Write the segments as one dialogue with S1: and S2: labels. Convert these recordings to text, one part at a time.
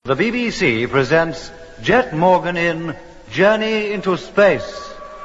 S1: The BBC presents Jet Morgan in Journey into Space.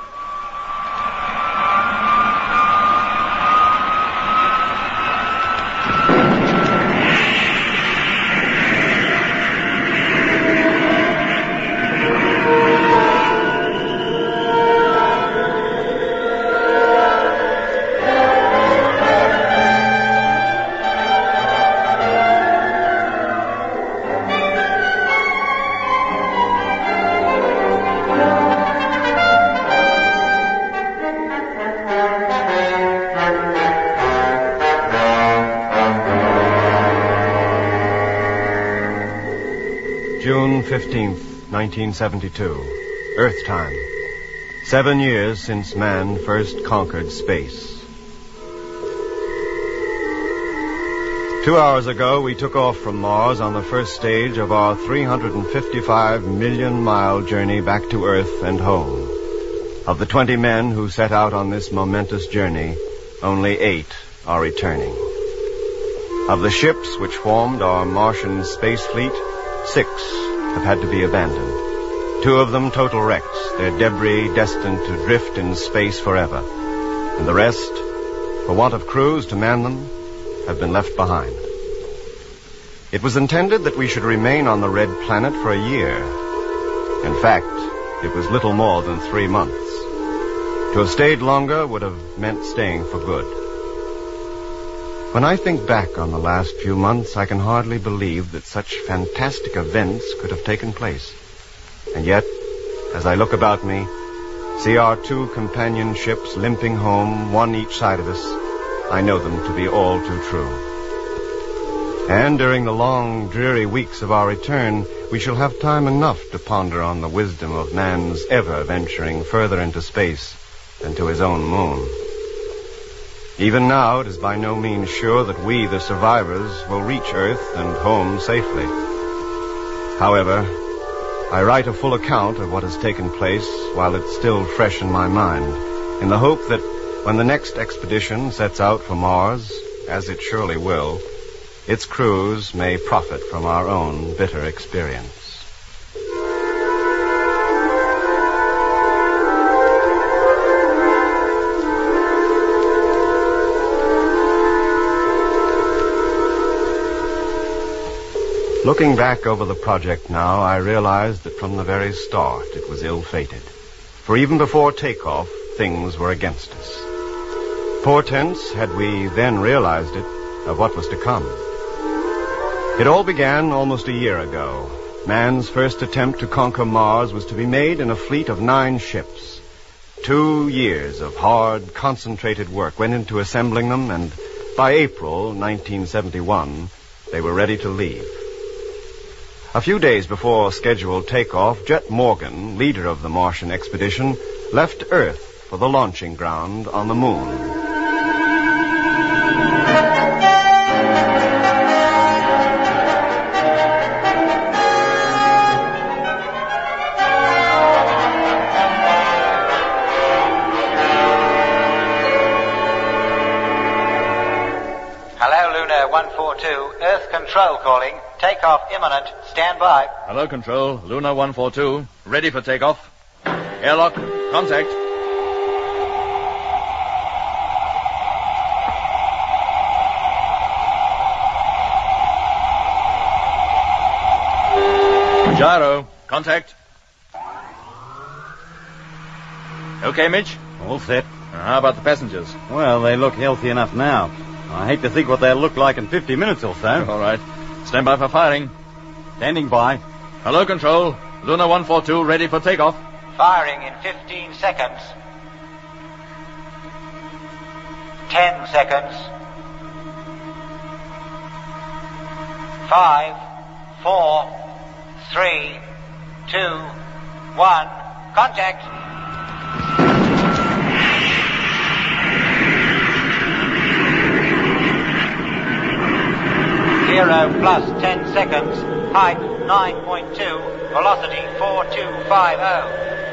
S2: June 15th, 1972. Earth time. 7 years since man first conquered space. 2 hours ago, we took off from Mars on the first stage of our 355 million-mile journey back to Earth and home. Of the 20 men who set out on this momentous journey, only 8 are returning. Of the ships which formed our Martian space fleet, 6 have had to be abandoned. 2 of them total wrecks, their debris destined to drift in space forever. And the rest, for want of crews to man them, have been left behind. It was intended that we should remain on the Red Planet for a year. In fact, it was little more than 3 months. To have stayed longer would have meant staying for good. When I think back on the last few months, I can hardly believe that such fantastic events could have taken place. And yet, as I look about me, see our 2 companion ships limping home, one each side of us, I know them to be all too true. And during the long, dreary weeks of our return, we shall have time enough to ponder on the wisdom of man's ever venturing further into space than to his own moon. Even now, it is by no means sure that we, the survivors, will reach Earth and home safely. However, I write a full account of what has taken place while it's still fresh in my mind, in the hope that when the next expedition sets out for Mars, as it surely will, its crews may profit from our own bitter experience. Looking back over the project now, I realize that from the very start it was ill-fated. For even before takeoff, things were against us. Portents, had we then realized it, of what was to come. It all began almost a year ago. Man's first attempt to conquer Mars was to be made in a fleet of 9 ships. 2 years of hard, concentrated work went into assembling them, and by April 1971, they were ready to leave. A few days before scheduled takeoff, Jet Morgan, leader of the Martian expedition, left Earth for the launching ground on the moon.
S3: Hello, Luna 142. Earth Control calling. Takeoff imminent. Stand by.
S4: Hello, Control. Luna 142. Ready for takeoff. Airlock. Contact. Gyro. Contact. Okay, Mitch?
S5: All set.
S4: How about the passengers?
S5: Well, they look healthy enough now. I hate to think what they'll look like in 50 minutes or so.
S4: All right. Stand by for firing.
S5: Standing by.
S4: Hello, Control. Luna 142, ready for takeoff.
S3: Firing in 15 seconds. 10 seconds. 5, 4, 3, 2, 1. Contact. 0 plus 10 seconds. Height 9.2. Velocity 4250.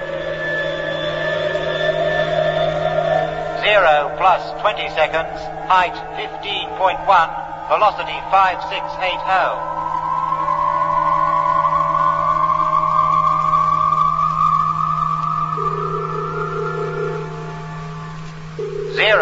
S3: 0 plus 20 seconds. Height 15.1. Velocity 5680.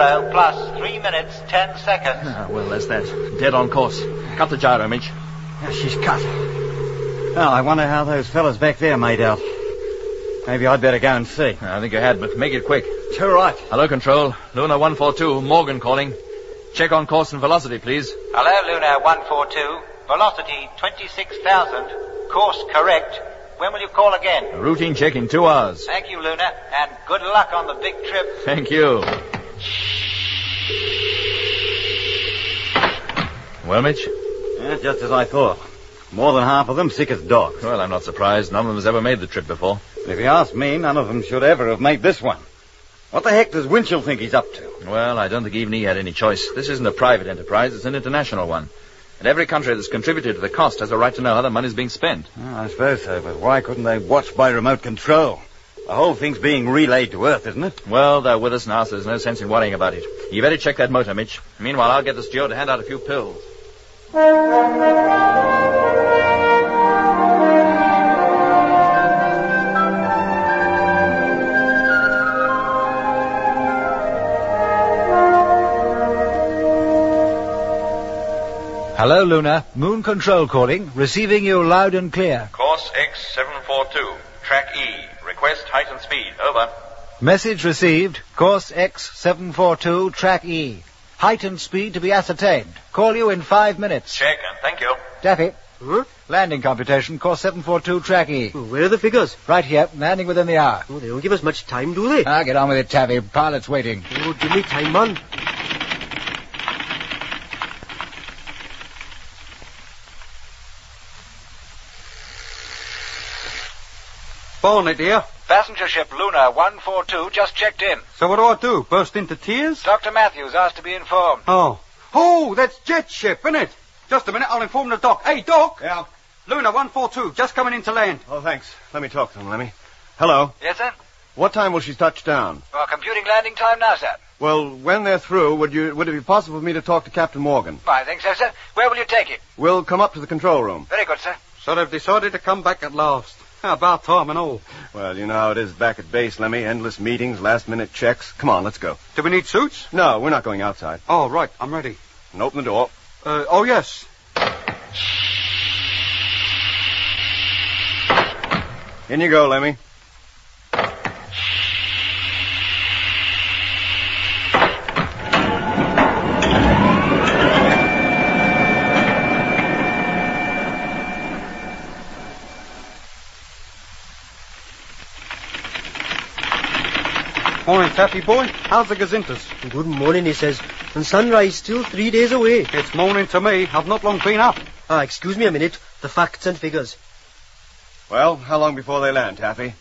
S3: 0 plus 3 minutes 10 seconds.
S4: Ah, well, that's that. Dead on course. Cut the gyro, Mitch.
S5: She's cut. Oh, I wonder how those fellas back there made out. Maybe I'd better go and see.
S4: I think you had, but make it quick.
S5: It's all right.
S4: Hello, Control. Luna 142, Morgan calling. Check on course and velocity, please.
S3: Hello, Luna 142. Velocity 26,000. Course correct. When will you call again?
S4: A routine check in 2 hours.
S3: Thank you, Luna, and good luck on the big trip.
S4: Thank you. Well, Mitch?
S5: Yeah, just as I thought. More than half of them sick as dogs.
S4: Well, I'm not surprised. None of them has ever made the trip before.
S5: If you ask me, none of them should ever have made this one. What the heck does Winchell think he's up to?
S4: Well, I don't think even he had any choice. This isn't a private enterprise. It's an international one. And every country that's contributed to the cost has a right to know how the money's being spent.
S5: Oh, I suppose so, but why couldn't they watch by remote control? The whole thing's being relayed to Earth, isn't it?
S4: Well, they're with us now, so there's no sense in worrying about it. You better check that motor, Mitch. Meanwhile, I'll get the steward to hand out a few pills.
S1: Hello, Luna. Moon Control calling. Receiving you loud and clear.
S4: Course X742, track E. Request height and speed. Over.
S1: Message received. Course X742, track E. Height and speed to be ascertained. Call you in 5 minutes.
S4: Check, and thank you.
S1: Daffy.
S6: Huh?
S1: Landing computation. Course 742, track E.
S6: Where are the figures?
S1: Right here. Landing within the hour.
S6: Oh, they don't give us much time, do they?
S1: Get on with it, Taffy. Pilot's waiting.
S6: Oh, give me time, man.
S7: Bonnet here.
S3: Passenger ship Luna 142 just checked in.
S7: So what do I do? Burst into tears?
S3: Dr. Matthews asked to be informed.
S7: Oh, that's jet ship, isn't it? Just a minute, I'll inform the doc. Hey, Doc!
S2: Yeah?
S7: Luna 142, just coming in to land.
S2: Oh, thanks. Let me talk to them, Lemmy. Hello.
S3: Yes, sir?
S2: What time will she touch down?
S3: Well, computing landing time now, sir.
S2: Well, when they're through, would it be possible for me to talk to Captain Morgan?
S3: I think so, sir. Where will you take it?
S2: We'll come up to the control room.
S3: Very good, sir.
S7: So they've decided to come back at last. About time and all.
S2: Well, you know how it is back at base, Lemmy. Endless meetings, last-minute checks. Come on, let's go.
S7: Do we need suits?
S2: No, we're not going outside.
S7: Oh, right, I'm ready.
S2: And open the door.
S7: Oh, yes.
S2: In you go, Lemmy.
S7: Morning, Taffy boy. How's the gazintas?
S6: Good morning, he says. And sunrise still 3 days away.
S7: It's morning to me. I've not long been up.
S6: Excuse me a minute. The facts and figures.
S2: Well, how long before they land, Taffy?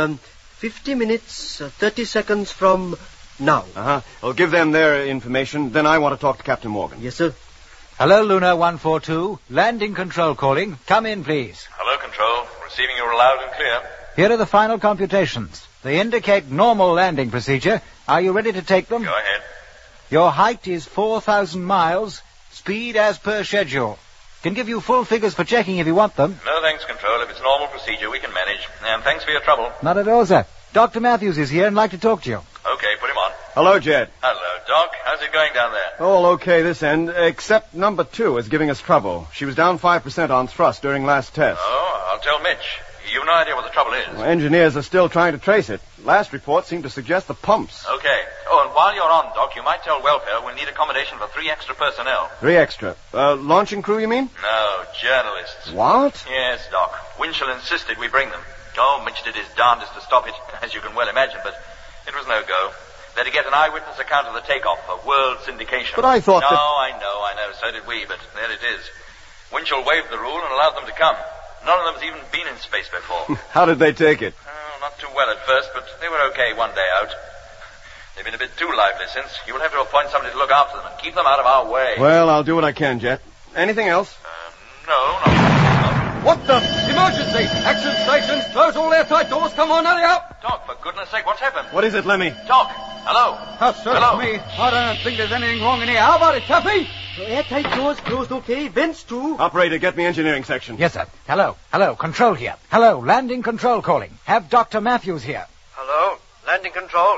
S6: 50 minutes, 30 seconds from now.
S2: Uh-huh. Well, give them their information. Then I want to talk to Captain Morgan.
S6: Yes, sir.
S1: Hello, Luna 142. Landing control calling. Come in, please.
S4: Hello, Control. Receiving you loud and clear.
S1: Here are the final computations. They indicate normal landing procedure. Are you ready to take them?
S4: Go ahead.
S1: Your height is 4,000 miles. Speed as per schedule. Can give you full figures for checking if you want them.
S4: No thanks, Control. If it's normal procedure, we can manage. And thanks for your trouble.
S1: Not at all, sir. Dr. Matthews is here and like to talk to you.
S4: Okay, put him on.
S2: Hello, Jed.
S4: Hello, Doc. How's it going down there?
S2: All okay this end, except number 2 is giving us trouble. She was down 5% on thrust during last test.
S4: Oh, I'll tell Mitch. You've no idea what the trouble is.
S2: Well, engineers are still trying to trace it. Last report seemed to suggest the pumps.
S4: Okay. Oh, and while you're on, Doc, you might tell welfare we'll need accommodation for 3 extra personnel.
S2: 3 extra. Launching crew, you mean?
S4: No, journalists.
S2: What?
S4: Yes, Doc. Winchell insisted we bring them. Oh, Mitch did his darndest to stop it, as you can well imagine, but it was no go. They're to get an eyewitness account of the takeoff, a world syndication.
S2: But I thought
S4: No,
S2: that...
S4: I know, so did we, but there it is. Winchell waived the rule and allowed them to come. None of them's even been in space before.
S2: How did they take it?
S4: Oh, not too well at first, but they were okay one day out. They've been a bit too lively since. You'll have to appoint somebody to look after them and keep them out of our way.
S2: Well, I'll do what I can, Jet. Anything else?
S4: No.
S7: What the? Emergency! Action stations! Close all airtight doors! Come on, hurry up!
S4: Doc, for goodness sake, what's happened?
S2: What is it, Lemmy?
S4: Doc, hello.
S7: Search
S4: Hello.
S7: me. I don't think there's anything wrong in here. How about it, Taffy?
S6: Airtight doors closed okay. Vents too.
S2: Operator, get me engineering section.
S1: Yes, sir. Hello. Control here. Hello. Landing control calling. Have Dr. Matthews here.
S8: Hello, landing control.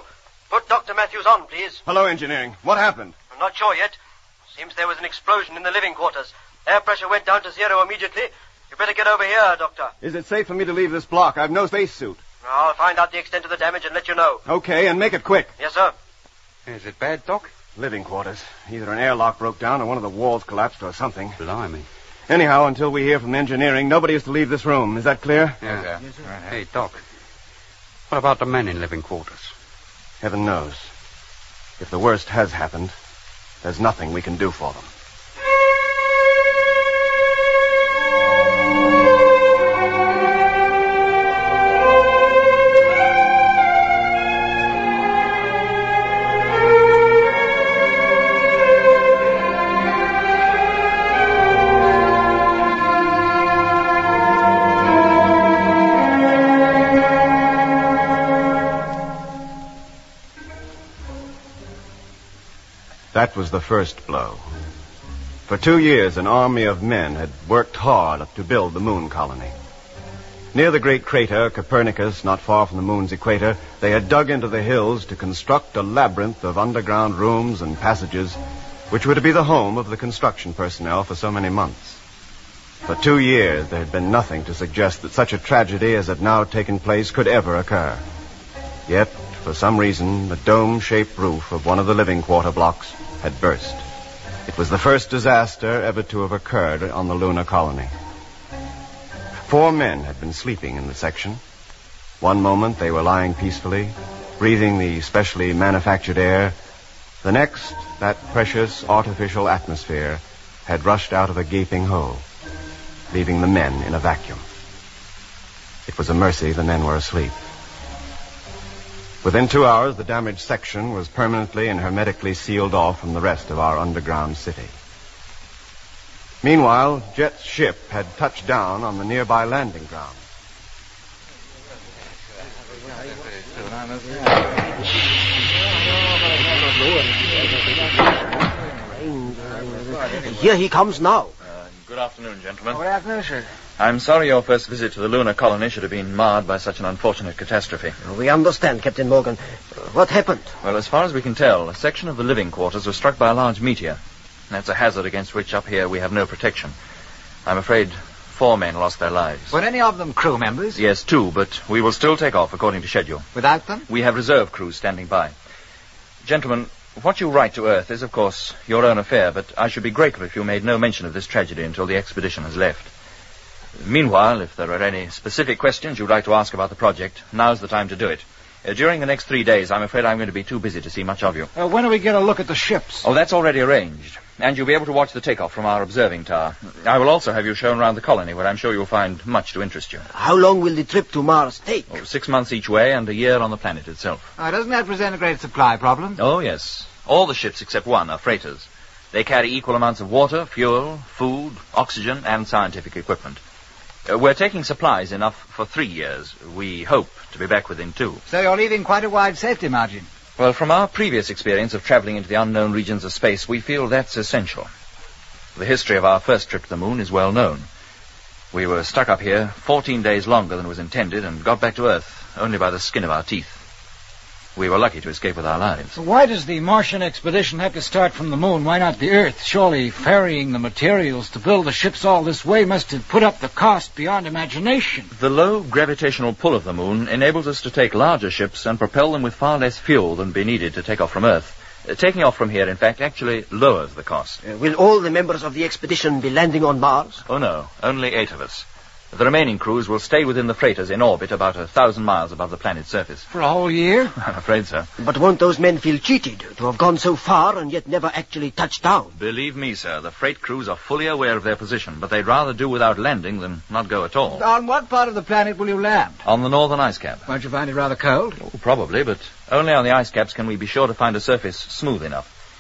S6: Put Dr. Matthews on, please.
S2: Hello, engineering. What happened?
S6: I'm not sure yet. Seems there was an explosion in the living quarters. Air pressure went down to zero immediately. You better get over here, Doctor.
S2: Is it safe for me to leave this block? I've no spacesuit.
S6: I'll find out the extent of the damage and let you know.
S2: Okay, and make it quick.
S6: Yes, sir.
S7: Is it bad, Doc?
S2: Living quarters. Either an airlock broke down or one of the walls collapsed or something.
S7: Blimey.
S2: Anyhow, until we hear from engineering, nobody is to leave this room. Is that clear?
S7: Yeah. Hey, Doc. What about the men in living quarters?
S2: Heaven knows. If the worst has happened, there's nothing we can do for them. That was the first blow. For 2 years, an army of men had worked hard to build the moon colony. Near the great crater, Copernicus, not far from the moon's equator, they had dug into the hills to construct a labyrinth of underground rooms and passages, which were to be the home of the construction personnel for so many months. For 2 years, there had been nothing to suggest that such a tragedy as had now taken place could ever occur. Yet, for some reason, the dome-shaped roof of one of the living quarter blocks had burst. It was the first disaster ever to have occurred on the lunar colony. 4 men had been sleeping in the section. One moment they were lying peacefully, breathing the specially manufactured air. The next, that precious artificial atmosphere had rushed out of a gaping hole, leaving the men in a vacuum. It was a mercy the men were asleep. Within 2 hours, the damaged section was permanently and hermetically sealed off from the rest of our underground city. Meanwhile, Jet's ship had touched down on the nearby landing ground.
S6: Here he comes now.
S4: Good afternoon, gentlemen.
S1: Good afternoon, sir.
S4: I'm sorry your first visit to the lunar colony should have been marred by such an unfortunate catastrophe.
S6: We understand, Captain Morgan. What happened?
S4: Well, as far as we can tell, a section of the living quarters was struck by a large meteor. That's a hazard against which up here we have no protection. I'm afraid 4 men lost their lives.
S1: Were any of them crew members?
S4: Yes, 2, but we will still take off according to schedule.
S1: Without them?
S4: We have reserve crews standing by. Gentlemen, what you write to Earth is, of course, your own affair, but I should be grateful if you made no mention of this tragedy until the expedition has left. Meanwhile, if there are any specific questions you'd like to ask about the project, now's the time to do it. During the next 3 days, I'm afraid I'm going to be too busy to see much of you.
S1: When do we get a look at the ships?
S4: Oh, that's already arranged. And you'll be able to watch the takeoff from our observing tower. I will also have you shown around the colony, where I'm sure you'll find much to interest you.
S6: How long will the trip to Mars take?
S4: 6 months each way and a year on the planet itself.
S1: Doesn't that present a great supply problem?
S4: Oh, yes. All the ships except one are freighters. They carry equal amounts of water, fuel, food, oxygen, and scientific equipment. We're taking supplies enough for 3 years. We hope to be back within 2.
S1: So you're leaving quite a wide safety margin.
S4: Well, from our previous experience of traveling into the unknown regions of space, we feel that's essential. The history of our first trip to the moon is well known. We were stuck up here 14 days longer than was intended and got back to Earth only by the skin of our teeth. We were lucky to escape with our lives.
S8: Why does the Martian expedition have to start from the moon? Why not the Earth? Surely ferrying the materials to build the ships all this way must have put up the cost beyond imagination.
S4: The low gravitational pull of the moon enables us to take larger ships and propel them with far less fuel than be needed to take off from Earth. Taking off from here, in fact, actually lowers the cost.
S6: Will all the members of the expedition be landing on Mars?
S4: Oh, no. Only 8 of us. The remaining crews will stay within the freighters in orbit about 1,000 miles above the planet's surface.
S8: For a whole year?
S4: I'm afraid so.
S6: But won't those men feel cheated to have gone so far and yet never actually touched down?
S4: Believe me, sir, the freight crews are fully aware of their position, but they'd rather do without landing than not go at all.
S1: On what part of the planet will you land?
S4: On the northern ice cap.
S1: Won't you find it rather cold?
S4: Oh, probably, but only on the ice caps can we be sure to find a surface smooth enough.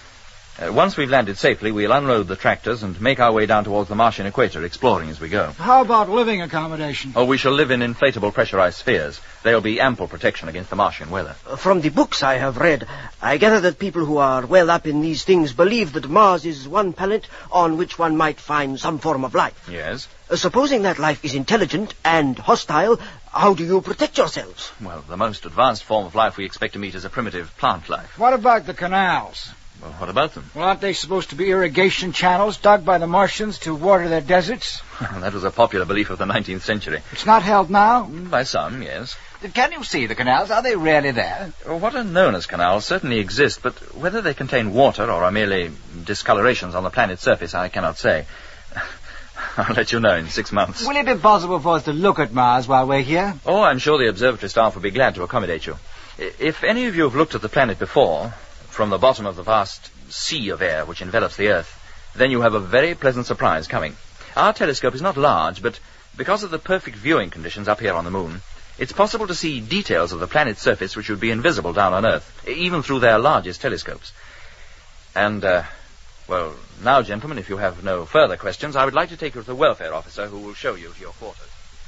S4: Once we've landed safely, we'll unload the tractors and make our way down towards the Martian equator, exploring as we go.
S8: How about living accommodation?
S4: Oh, we shall live in inflatable pressurized spheres. They'll be ample protection against the Martian weather.
S6: From the books I have read, I gather that people who are well up in these things believe that Mars is one planet on which one might find some form of life.
S4: Yes?
S6: Supposing that life is intelligent and hostile, how do you protect yourselves?
S4: Well, the most advanced form of life we expect to meet is a primitive plant life.
S8: What about the canals?
S4: Well, what about them?
S8: Well, aren't they supposed to be irrigation channels dug by the Martians to water their deserts?
S4: That was a popular belief of the 19th century.
S8: It's not held now?
S4: By some, yes.
S1: Can you see the canals? Are they really there?
S4: What are known as canals certainly exist, but whether they contain water or are merely discolorations on the planet's surface, I cannot say. I'll let you know in 6 months.
S1: Will it be possible for us to look at Mars while we're here?
S4: Oh, I'm sure the observatory staff will be glad to accommodate you. If any of you have looked at the planet before, from the bottom of the vast sea of air which envelops the Earth, then you have a very pleasant surprise coming. Our telescope is not large, but because of the perfect viewing conditions up here on the moon, it's possible to see details of the planet's surface which would be invisible down on Earth, even through their largest telescopes. And, well, now, gentlemen, if you have no further questions, I would like to take you to the welfare officer who will show you to your quarters.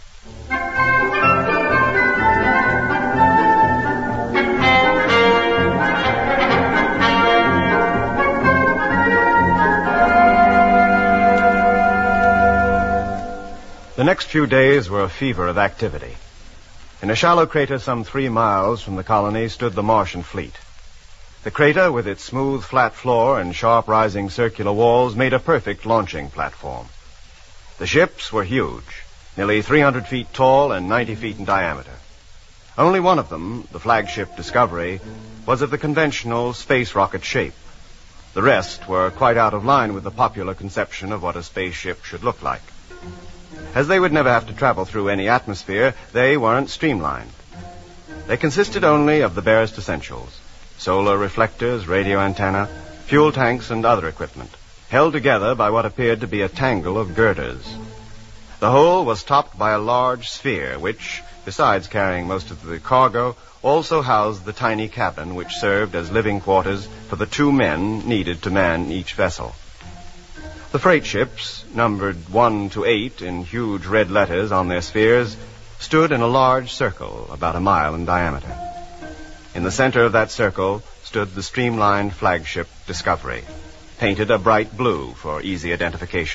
S2: The next few days were a fever of activity. In a shallow crater some 3 miles from the colony stood the Martian fleet. The crater, with its smooth, flat floor and sharp rising circular walls, made a perfect launching platform. The ships were huge, nearly 300 feet tall and 90 feet in diameter. Only one of them, the flagship Discovery, was of the conventional space rocket shape. The rest were quite out of line with the popular conception of what a spaceship should look like. As they would never have to travel through any atmosphere, they weren't streamlined. They consisted only of the barest essentials: solar reflectors, radio antenna, fuel tanks, and other equipment, held together by what appeared to be a tangle of girders. The whole was topped by a large sphere, which, besides carrying most of the cargo, also housed the tiny cabin which served as living quarters for the 2 men needed to man each vessel. The freight ships, numbered 1 to 8 in huge red letters on their spheres, stood in a large circle about a mile in diameter. In the center of that circle stood the streamlined flagship Discovery, painted a bright blue for easy identification.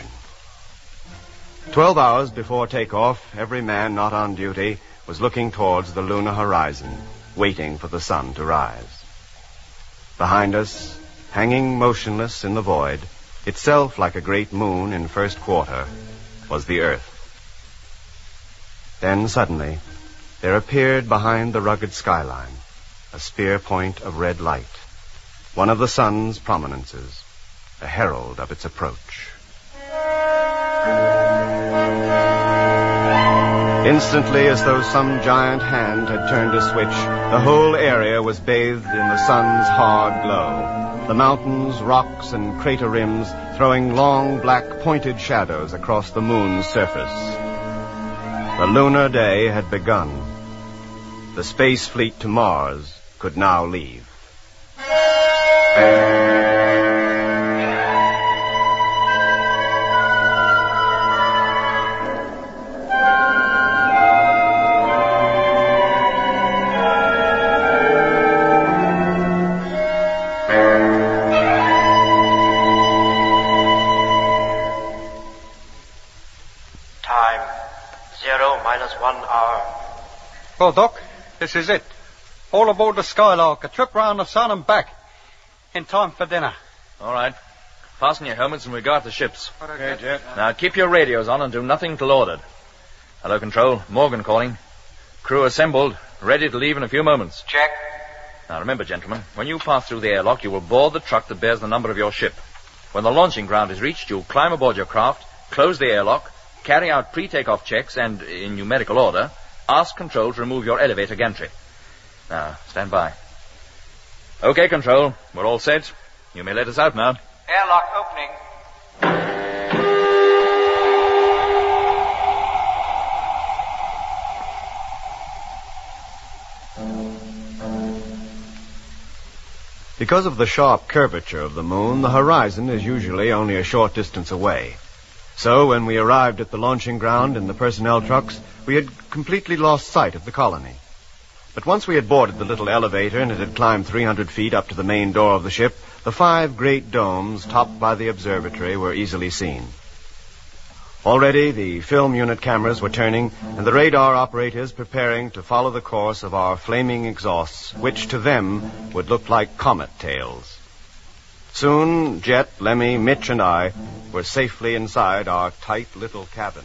S2: 12 hours before takeoff, every man not on duty was looking towards the lunar horizon, waiting for the sun to rise. Behind us, hanging motionless in the void, itself like a great moon in first quarter, was the Earth. Then suddenly, there appeared behind the rugged skyline a spear point of red light, one of the sun's prominences, a herald of its approach. Instantly, as though some giant hand had turned a switch, the whole area was bathed in the sun's hard glow. The mountains, rocks, and crater rims throwing long, black, pointed shadows across the moon's surface. The lunar day had begun. The space fleet to Mars could now leave.
S7: Well, Doc, this is it. All aboard the Skylark, a trip round the sun and back. In time for dinner.
S4: All right. Fasten your helmets and regard the ships.
S7: Okay, Jet.
S4: Now, keep your radios on and do nothing till ordered. Hello, Control. Morgan calling. Crew assembled, ready to leave in a few moments.
S3: Check.
S4: Now, remember, gentlemen, when you pass through the airlock, you will board the truck that bears the number of your ship. When the launching ground is reached, you'll climb aboard your craft, close the airlock, carry out pre-takeoff checks, and, in numerical order, ask Control to remove your elevator gantry. Now, stand by. Okay, Control. We're all set. You may let us out now.
S3: Airlock opening.
S2: Because of the sharp curvature of the moon, the horizon is usually only a short distance away. So when we arrived at the launching ground in the personnel trucks, we had completely lost sight of the colony. But once we had boarded the little elevator and it had climbed 300 feet up to the main door of the ship, the 5 great domes topped by the observatory were easily seen. Already the film unit cameras were turning and the radar operators preparing to follow the course of our flaming exhausts, which to them would look like comet tails. Soon, Jet, Lemmy, Mitch, and I were safely inside our tight little cabin.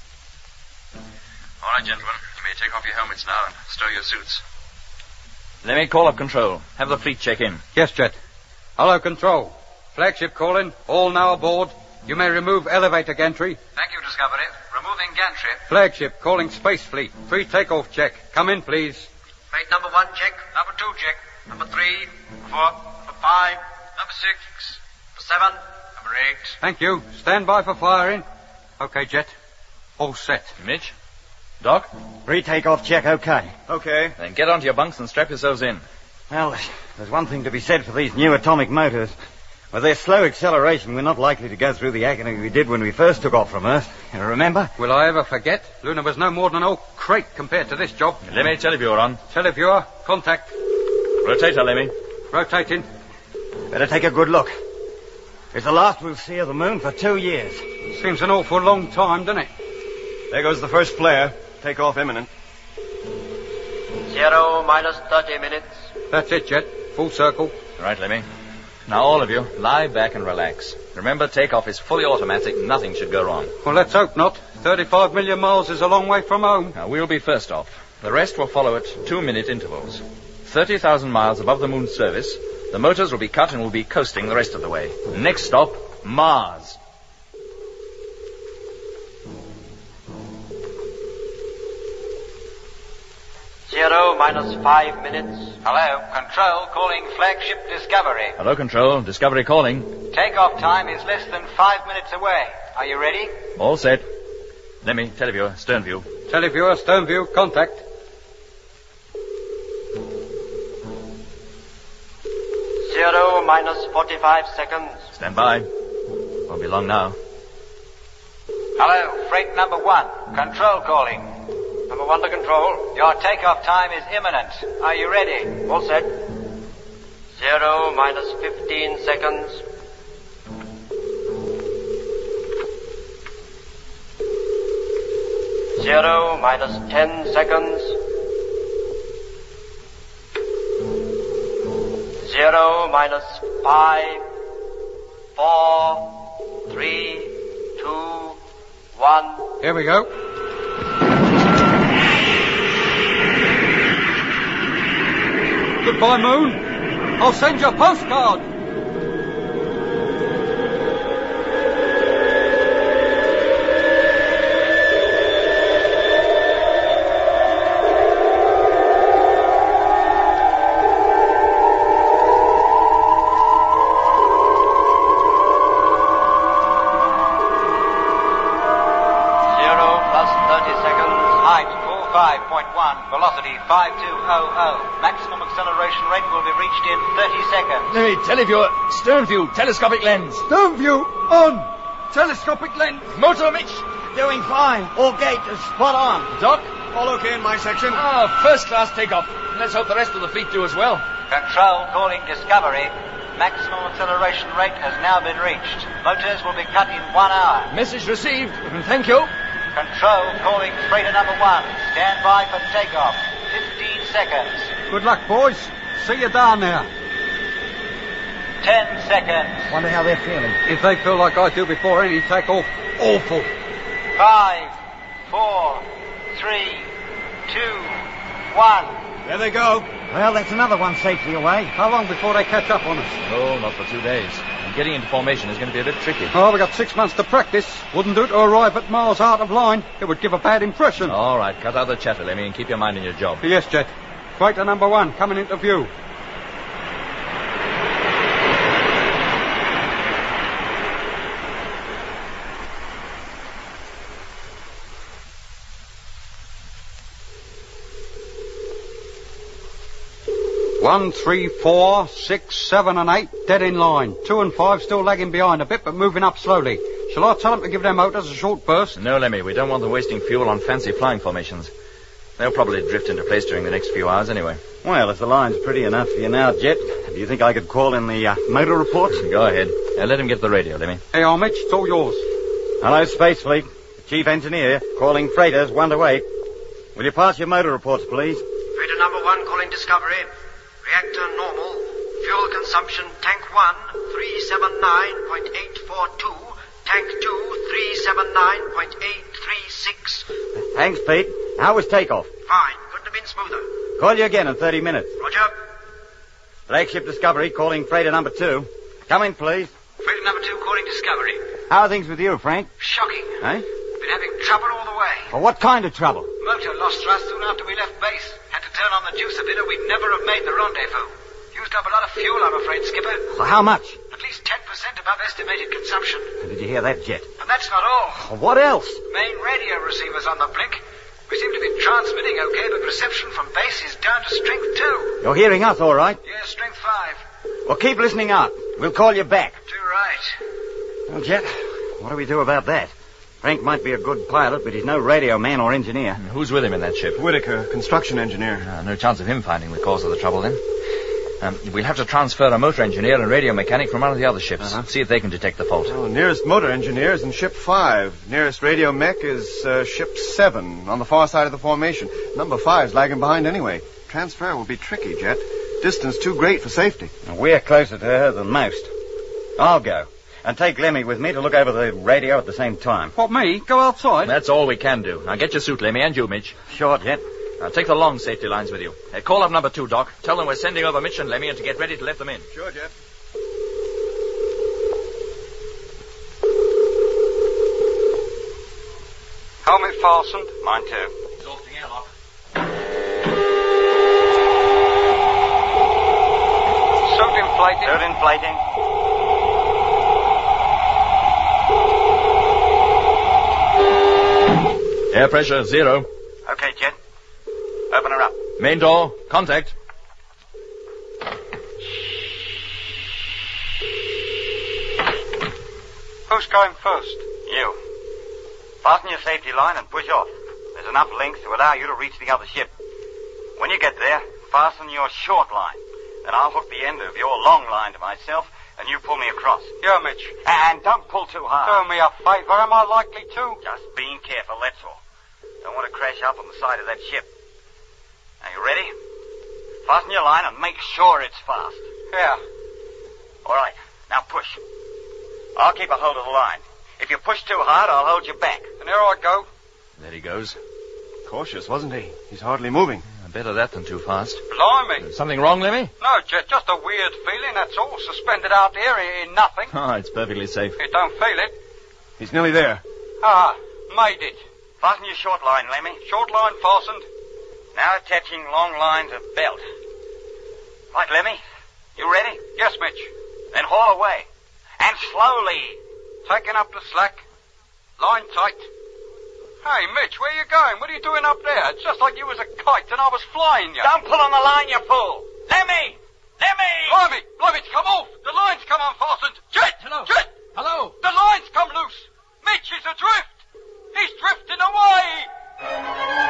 S4: All right, gentlemen. You may take off your helmets now and stow your suits. Let me call up control. Have the fleet check in.
S7: Yes, Jet. Hello, Control. Flagship calling. All now aboard. You may remove elevator gantry.
S3: Thank you, Discovery. Removing gantry.
S7: Flagship calling Space Fleet. Pre-takeoff check. Come in, please.
S3: Flight number 1, check. Number 2, check. Number 3, 4, number 5, number 6, number 7, number 8.
S7: Thank you. Stand by for firing. Okay, Jet. All set.
S4: Mitch? Doc?
S5: Pre-takeoff check okay.
S2: Okay.
S4: Then get onto your bunks and strap yourselves in.
S5: Well, there's one thing to be said for these new atomic motors. With their slow acceleration, we're not likely to go through the agony we did when we first took off from Earth. You remember?
S7: Will I ever forget? Luna was no more than an old crate compared to this job.
S4: Lemmy, televiewer on.
S7: Televiewer, contact.
S4: Rotator, Lemmy.
S7: Rotating.
S5: Better take a good look. It's the last we'll see of the moon for 2 years.
S7: Seems an awful long time, doesn't it?
S2: There goes the first flare. Takeoff imminent.
S6: 0 minus 30 minutes.
S7: That's it, Jet. Full circle.
S4: Right, Lemmy. Now, all of you, lie back and relax. Remember, takeoff is fully automatic. Nothing should go wrong.
S7: Well, let's hope not. 35 million miles is a long way from home.
S4: Now, we'll be first off. The rest will follow at 2-minute intervals. 30,000 miles above the moon's surface, the motors will be cut and we'll be coasting the rest of the way. Next stop, Mars.
S6: Zero minus 5 minutes.
S3: Hello, Control calling Flagship Discovery.
S4: Hello, Control. Discovery calling.
S3: Takeoff time is less than 5 minutes away. Are you ready?
S4: All set. Lemmy, televiewer, stern view.
S7: Televiewer, stern view, contact.
S6: Zero minus 45 seconds.
S4: Stand by. Won't be long now.
S3: Hello, freight number 1. Control calling.
S6: Number 1 to control.
S3: Your takeoff time is imminent. Are you ready?
S6: All set. 0 minus 15 seconds. Zero minus 10 seconds. 0 minus 5, 4, 3, 2, 1.
S7: Here we go. Goodbye, Moon. I'll send you a postcard.
S3: Velocity 5200. Maximum acceleration rate will be reached in 30 seconds.
S4: Lemmy, televiewer, stern view, telescopic lens.
S7: Stern view on. Telescopic lens.
S4: Motor, Mitch.
S5: Doing fine. All gate is spot on.
S4: Doc?
S2: All okay in my section?
S4: First-class takeoff. Let's hope the rest of the fleet do as well.
S3: Control calling Discovery. Maximum acceleration rate has now been reached. Motors will be cut in 1 hour.
S4: Message received. Thank you.
S3: Control calling freighter number 1. Stand by for takeoff. 15 seconds.
S7: Good luck, boys. See you down there.
S3: 10 seconds.
S5: Wonder how they're feeling.
S7: If they feel like I do before any takeoff, awful.
S3: 5, 4, 3, 2, 1.
S2: There they go.
S5: Well, that's another one safely away.
S7: How long before they catch up on us?
S4: No, not for 2 days. And getting into formation is going to be a bit tricky.
S7: Oh, we got 6 months to practice. Wouldn't do to arrive at Mars out of line. It would give a bad impression.
S4: All right, cut out the chatter, Lemmy, and keep your mind on your job.
S7: Yes, Jet. Freighter number 1 coming into view. 1, 3, 4, 6, 7, and 8 dead in line. 2 and 5 still lagging behind a bit, but moving up slowly. Shall I tell them to give their motors a short burst?
S4: No, Lemmy, we don't want them wasting fuel on fancy flying formations. They'll probably drift into place during the next few hours anyway.
S5: Well, if the line's pretty enough for you now, Jet, do you think I could call in the motor reports?
S4: Go ahead. Let him get the radio, Lemmy.
S7: Hey, Armich, it's all yours.
S5: Hello, Space Fleet. The Chief Engineer, calling freighters 1 to 8. Will you pass your motor reports, please?
S3: Freighter number 1 calling Discovery. Reactor normal. Fuel consumption tank 1, 379.842. Tank 2, 379.836.
S5: Thanks, Pete. How was takeoff?
S3: Fine. Couldn't have been smoother.
S5: Call you again in 30 minutes.
S3: Roger.
S5: Flagship Discovery calling freighter number 2. Come in, please.
S3: Freighter number 2 calling Discovery.
S5: How are things with you, Frank?
S3: Shocking.
S5: Eh?
S3: Been having trouble all the way.
S5: Well, what kind of trouble?
S3: Motor lost thrust soon after we left base. Had to turn on the juice a bit or we'd never have made the rendezvous. Used up a lot of fuel, I'm afraid, Skipper.
S5: Well, how much?
S3: At least 10% above estimated consumption.
S5: Did you hear that, Jet?
S3: And that's not all.
S5: Well, what else?
S3: Main radio receiver's on the blink. We seem to be transmitting okay, but reception from base is down to strength 2.
S5: You're hearing us all right?
S3: Yeah, strength 5.
S5: Well, keep listening up. We'll call you back.
S3: Too right.
S5: Well, Jet, what do we do about that? Frank might be a good pilot, but he's no radio man or engineer.
S4: Who's with him in that ship?
S2: Whitaker, construction engineer.
S4: No chance of him finding the cause of the trouble, then. We'll have to transfer a motor engineer and radio mechanic from one of the other ships. See if they can detect the fault.
S2: Oh, nearest motor engineer is in ship 5. Nearest radio mech is ship 7 on the far side of the formation. Number 5's lagging behind anyway. Transfer will be tricky, Jet. Distance too great for safety.
S5: We're closer to her than most. I'll go. And take Lemmy with me to look over the radio at the same time.
S7: What, me? Go outside?
S4: That's all we can do. Now get your suit, Lemmy, and you, Mitch.
S5: Sure, Jet.
S4: Now take the long safety lines with you. Call up number 2, Doc. Tell them we're sending over Mitch and Lemmy and to get ready to let them in.
S2: Sure, Jet.
S7: Helmet fastened.
S5: Mine too.
S4: Exhausting airlock.
S7: Suit inflated.
S5: Suit inflating.
S4: Air pressure 0.
S5: Okay, Jet. Open her up.
S4: Main door, contact.
S7: Who's going first?
S5: You. Fasten your safety line and push off. There's enough length to allow you to reach the other ship. When you get there, fasten your short line. Then I'll hook the end of your long line to myself, and you pull me across.
S7: Yeah, Mitch.
S5: And don't pull too hard.
S7: Do me a favor. Am I likely to?
S5: Just being careful, that's all. Don't want to crash up on the side of that ship. Are you ready? Fasten your line and make sure it's fast.
S7: Yeah.
S5: All right, now push. I'll keep a hold of the line. If you push too hard, I'll hold you back.
S7: And there I go.
S4: There he goes.
S2: Cautious, wasn't he? He's hardly moving.
S4: Better that than too fast.
S7: Blimey.
S4: Something wrong, Lemmy?
S7: No, Jet, just a weird feeling, that's all. Suspended out here in nothing.
S4: Oh, it's perfectly safe.
S7: You don't feel it.
S2: He's nearly there.
S7: Ah, made it.
S5: Fasten your short line, Lemmy.
S7: Short line fastened.
S5: Now attaching long line to belt. Right, Lemmy. You ready?
S7: Yes, Mitch.
S5: Then haul away. And slowly.
S7: Taking up the slack. Line tight. Hey, Mitch, where you going? What are you doing up there? It's just like you was a kite and I was flying you.
S5: Don't pull on the line, you fool. Lemmy! Lemmy!
S7: Blimey! Blimey, it's come off. The line's come unfastened. Jet!
S8: Hello.
S7: Jet!
S8: Hello.
S7: The line's come loose. Mitch is adrift. He's drifting away.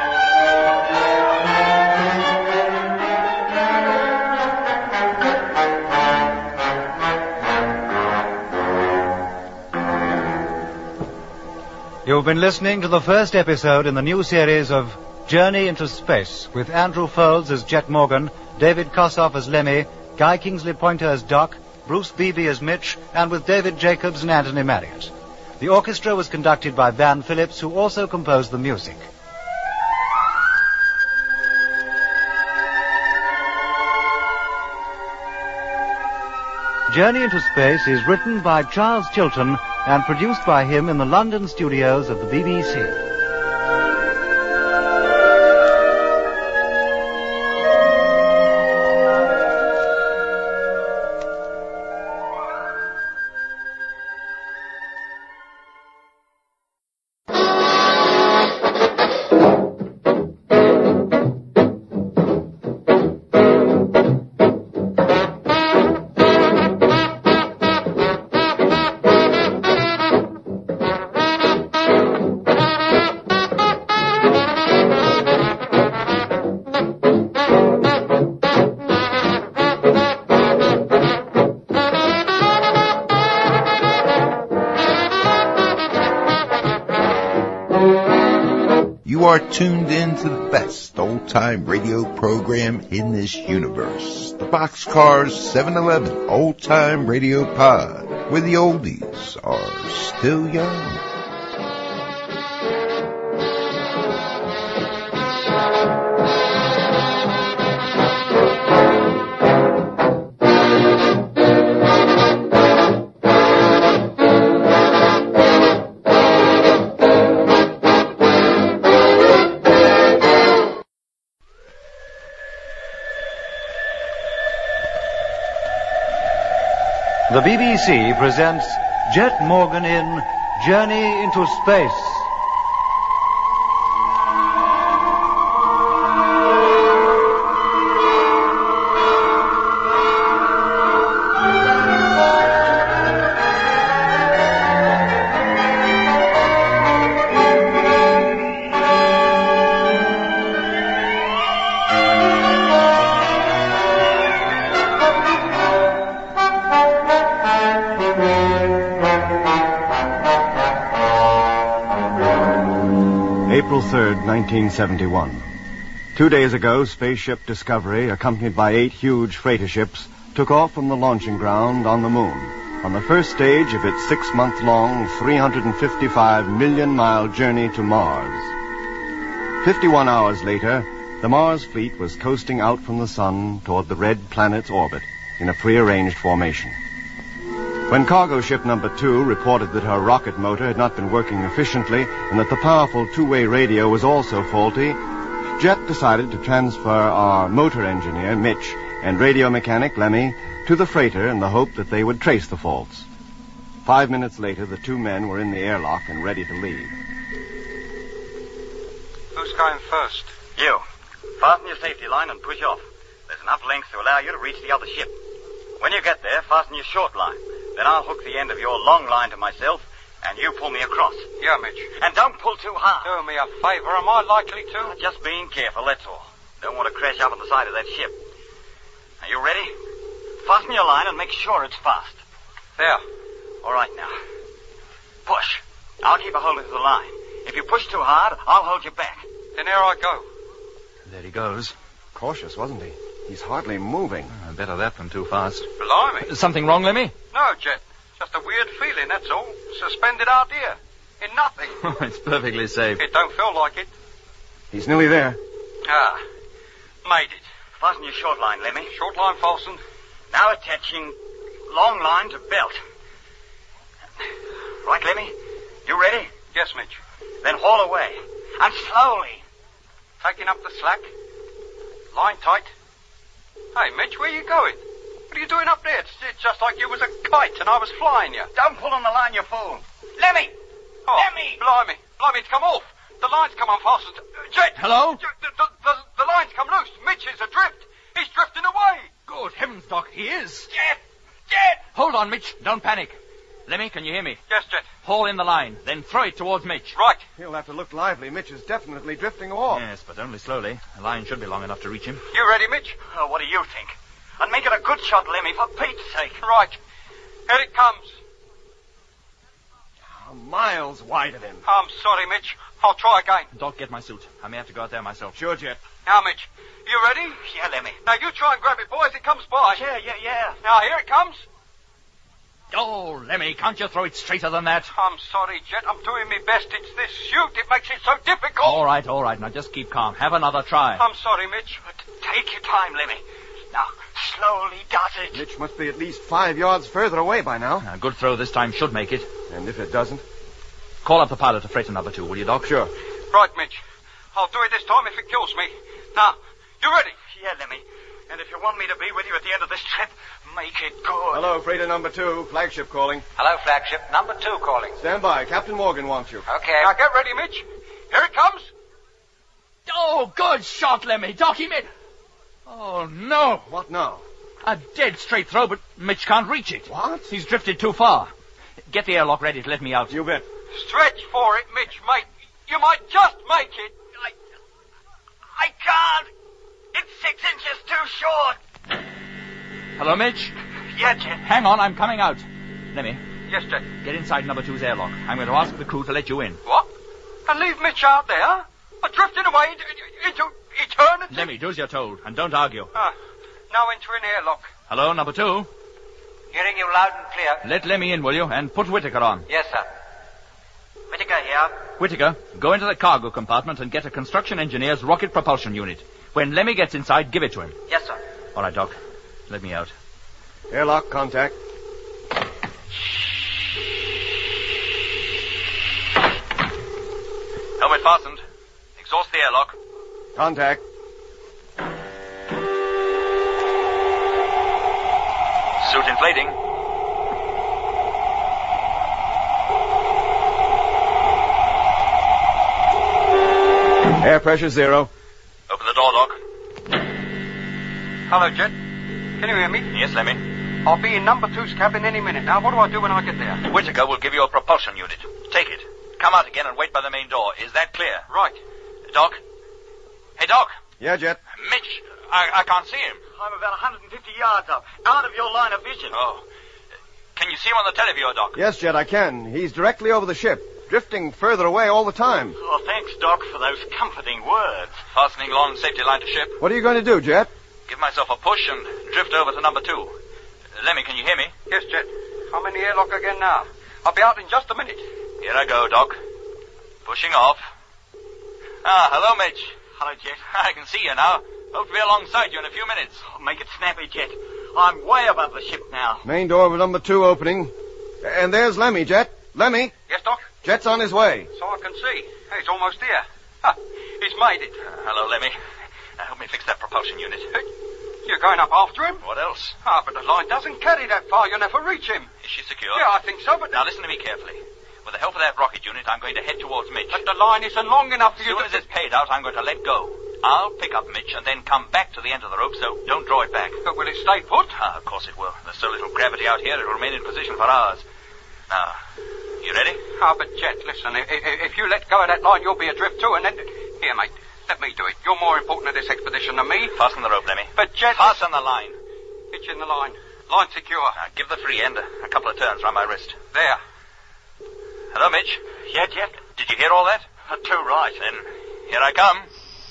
S1: You've been listening to the first episode in the new series of Journey into Space, with Andrew Foulds as Jet Morgan, David Kossoff as Lemmy, Guy Kingsley Pointer as Doc, Bruce Beebe as Mitch, and with David Jacobs and Anthony Marriott. The orchestra was conducted by Van Phillips, who also composed the music. Journey into Space is written by Charles Chilton and produced by him in the London studios of the BBC.
S9: are tuned in to the best old-time radio program in this universe. The Boxcars 711 Old-Time Radio Pod, where the oldies are still young.
S1: The BBC presents Jet Morgan in Journey into Space.
S2: April 3rd, 1971. 2 days ago, Spaceship Discovery, accompanied by 8 huge freighter ships, took off from the launching ground on the moon on the first stage of its 6-month-long, 355-million-mile journey to Mars. 51 hours later, the Mars fleet was coasting out from the sun toward the red planet's orbit in a prearranged formation. When cargo ship number 2 reported that her rocket motor had not been working efficiently and that the powerful two-way radio was also faulty, Jet decided to transfer our motor engineer, Mitch, and radio mechanic, Lemmy, to the freighter in the hope that they would trace the faults. 5 minutes later, the 2 men were in the airlock and ready to leave.
S7: Who's going first?
S5: You. Fasten your safety line and push off. There's enough length to allow you to reach the other ship. When you get there, fasten your short line. Then I'll hook the end of your long line to myself, and you pull me across.
S7: Yeah, Mitch.
S5: And don't pull too hard.
S7: Do me a favor. Am I likely to?
S5: Just being careful, that's all. Don't want to crash up on the side of that ship. Are you ready? Fasten your line and make sure it's fast.
S7: There.
S5: All right, now. Push. I'll keep a hold of the line. If you push too hard, I'll hold you back.
S7: Then here I go.
S4: There he goes.
S2: Cautious, wasn't he? He's hardly moving.
S4: Better that than too fast.
S7: Blimey.
S4: Something wrong, Lemmy?
S7: No, Jet. Just a weird feeling, that's all. Suspended out here. In nothing.
S4: It's perfectly safe.
S7: It don't feel like it.
S2: He's nearly there.
S7: Ah. Made it.
S5: Fasten your short line, Lemmy.
S7: Short line fastened.
S5: Now attaching long line to belt. Right, Lemmy? You ready?
S7: Yes, Mitch.
S5: Then haul away. And slowly.
S7: Taking up the slack. Line tight. Hey, Mitch, where you going? What are you doing up there? It's just like you was a kite and I was flying you.
S5: Don't pull on the line, you fool. Lemmy!
S7: Oh,
S5: Lemmy!
S7: Blimey, it's come off. The line's come unfastened. Jet!
S4: Hello?
S7: The line's come loose. Mitch is adrift. He's drifting away.
S4: Good heavens, Doc, he is.
S5: Jet!
S4: Hold on, Mitch. Don't panic. Lemmy, can you hear me?
S7: Yes, Jet.
S4: Haul in the line, then throw it towards Mitch.
S7: Right.
S2: He'll have to look lively. Mitch is definitely drifting off.
S4: Yes, but only slowly. The line should be long enough to reach him.
S7: You ready, Mitch?
S5: Oh, what do you think? And make it a good shot, Lemmy, for Pete's sake.
S7: Right. Here it comes.
S2: Miles wide of him.
S7: I'm sorry, Mitch. I'll try again.
S4: Doc, get my suit. I may have to go out there myself.
S2: Sure, Jet.
S7: Now, Mitch, you ready?
S5: Yeah, Lemmy.
S7: Now, you try and grab it, boy, as it comes by.
S5: Yeah.
S7: Now, here it comes.
S4: Oh, Lemmy, can't you throw it straighter than that?
S7: I'm sorry, Jet. I'm doing my best. It's this suit. It makes it so difficult.
S4: All right. Now, just keep calm. Have another try.
S7: I'm sorry, Mitch.
S5: But take your time, Lemmy. Now, slowly does it.
S2: Mitch must be at least 5 yards further away by now.
S4: A good throw this time should make it.
S2: And if it doesn't?
S4: Call up the pilot of freighter number 2, will you, Doc?
S2: Sure.
S7: Right, Mitch. I'll do it this time if it kills me. Now, you ready?
S5: Yeah, Lemmy. And if you want me to be with you at the end of this trip, make it good.
S2: Hello, freighter number 2. Flagship calling.
S3: Hello, flagship. Number 2 calling.
S2: Stand by. Captain Morgan wants you.
S3: Okay.
S7: Now, get ready, Mitch. Here it comes.
S4: Oh, good shot, Lemmy. Doc, he made... Oh, no.
S2: What now?
S4: A dead straight throw, but Mitch can't reach it.
S2: What?
S4: He's drifted too far. Get the airlock ready to let me out.
S2: You bet.
S7: Stretch for it, Mitch, mate. You might just make it.
S5: I can't. It's 6 inches too short.
S4: Hello, Mitch?
S5: Yeah, Jet.
S4: Hang on, I'm coming out. Lemmy,
S7: Yes, Jet.
S4: get inside number 2's airlock. I'm going to ask the crew to let you in.
S7: What? And leave Mitch out there? But drifting away into eternity.
S4: Lemmy, do as you're told, and don't argue.
S7: Now entering airlock.
S4: Hello, number 2.
S3: Hearing you loud and clear.
S4: Let Lemmy in, will you? And put Whittaker on.
S3: Yes, sir. Whittaker here.
S4: Whittaker, go into the cargo compartment and get a construction engineer's rocket propulsion unit. When Lemmy gets inside, give it to him.
S3: Yes, sir.
S4: All right, Doc. Let me out.
S2: Airlock contact.
S4: Helmet fastened. Exhaust the airlock.
S2: Contact.
S4: Suit inflating.
S2: Air pressure 0.
S4: Open the door, Doc.
S7: Hello, Jet. Can you hear me?
S4: Yes, Lemmy.
S7: I'll be in number 2's cabin any minute. Now, what do I do when I get there?
S4: Whittaker will give you a propulsion unit. Take it. Come out again and wait by the main door. Is that clear?
S7: Right.
S4: Doc? Hey, Doc.
S2: Yeah, Jet.
S4: Mitch, I can't see him.
S5: I'm about 150 yards up, out of your line of vision.
S4: Oh. Can you see him on the teleview, Doc?
S2: Yes, Jet, I can. He's directly over the ship, drifting further away all the time.
S5: Oh, thanks, Doc, for those comforting words.
S4: Fastening lawn safety line to ship.
S2: What are you going to do, Jet?
S4: Give myself a push and drift over to number 2. Lemmy, can you hear me?
S7: Yes, Jet. I'm in the airlock again now. I'll be out in just a minute.
S4: Here I go, Doc. Pushing off. Hello, Mitch.
S5: Hello, Jet.
S4: I can see you now. Hope to be alongside you in a few minutes.
S5: Oh, make it snappy, Jet. I'm way above the ship now.
S2: Main door of number 2 opening. And there's Lemmy, Jet. Lemmy.
S7: Yes, Doc?
S2: Jet's on his way.
S7: So I can see. Hey, he's almost here. He's made it.
S4: Hello, Lemmy. Help me fix that propulsion unit.
S7: You're going up after him?
S4: What else?
S7: But the line doesn't carry that far. You'll never reach him.
S4: Is she secure?
S7: Yeah, I think so, but...
S4: Now listen to me carefully. With the help of that rocket unit, I'm going to head towards Mitch.
S7: But the line isn't long enough for
S4: As
S7: you
S4: soon
S7: to...
S4: as it's paid out, I'm going to let go. I'll pick up Mitch and then come back to the end of the rope, so don't draw it back.
S7: But will it stay put?
S4: Of course it will. There's so little gravity out here, it'll remain in position for hours. Now, you ready?
S7: But Jet, listen, if you let go of that line, you'll be adrift too, and then... Here, mate, let me do it. You're more important to this expedition than me.
S4: Fasten the rope, Lemmy.
S7: But Jet...
S4: Fasten the line.
S7: Hitch in the line. Line secure.
S4: Now, give the free end a couple of turns round my wrist.
S7: There.
S4: Hello, Mitch.
S5: Yeah, Jet?
S4: Did you hear all that?
S5: Too right.
S4: Then, here I come.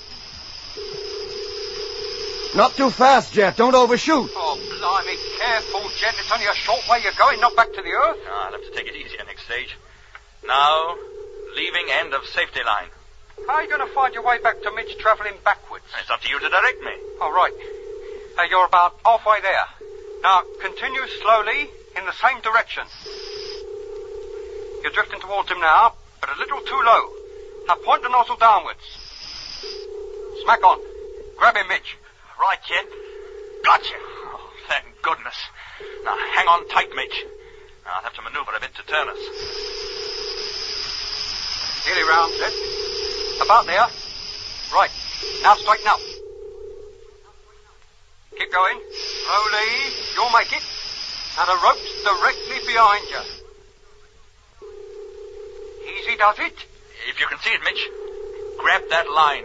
S2: Not too fast, Jet. Don't overshoot.
S7: Oh, blimey, careful, Jet. It's only a short way you're going, not back to the Earth.
S4: I'll have to take it easier next stage. Now, leaving end of safety line.
S7: How are you going to find your way back to Mitch travelling backwards?
S4: It's up to you to direct me.
S7: All right. You're about halfway there. Now, continue slowly in the same direction. You're drifting towards him now, but a little too low. Now point the nozzle downwards. Smack on. Grab him, Mitch.
S5: Right, Jet.
S4: Gotcha. Oh, thank goodness. Now, hang on tight, Mitch. I'll have to maneuver a bit to turn us.
S7: Nearly round, Jet. About there. Right. Now straighten up. Keep going. Slowly. You'll make it. Now the rope's directly behind you. Easy does it.
S4: If you can see it, Mitch, grab that line.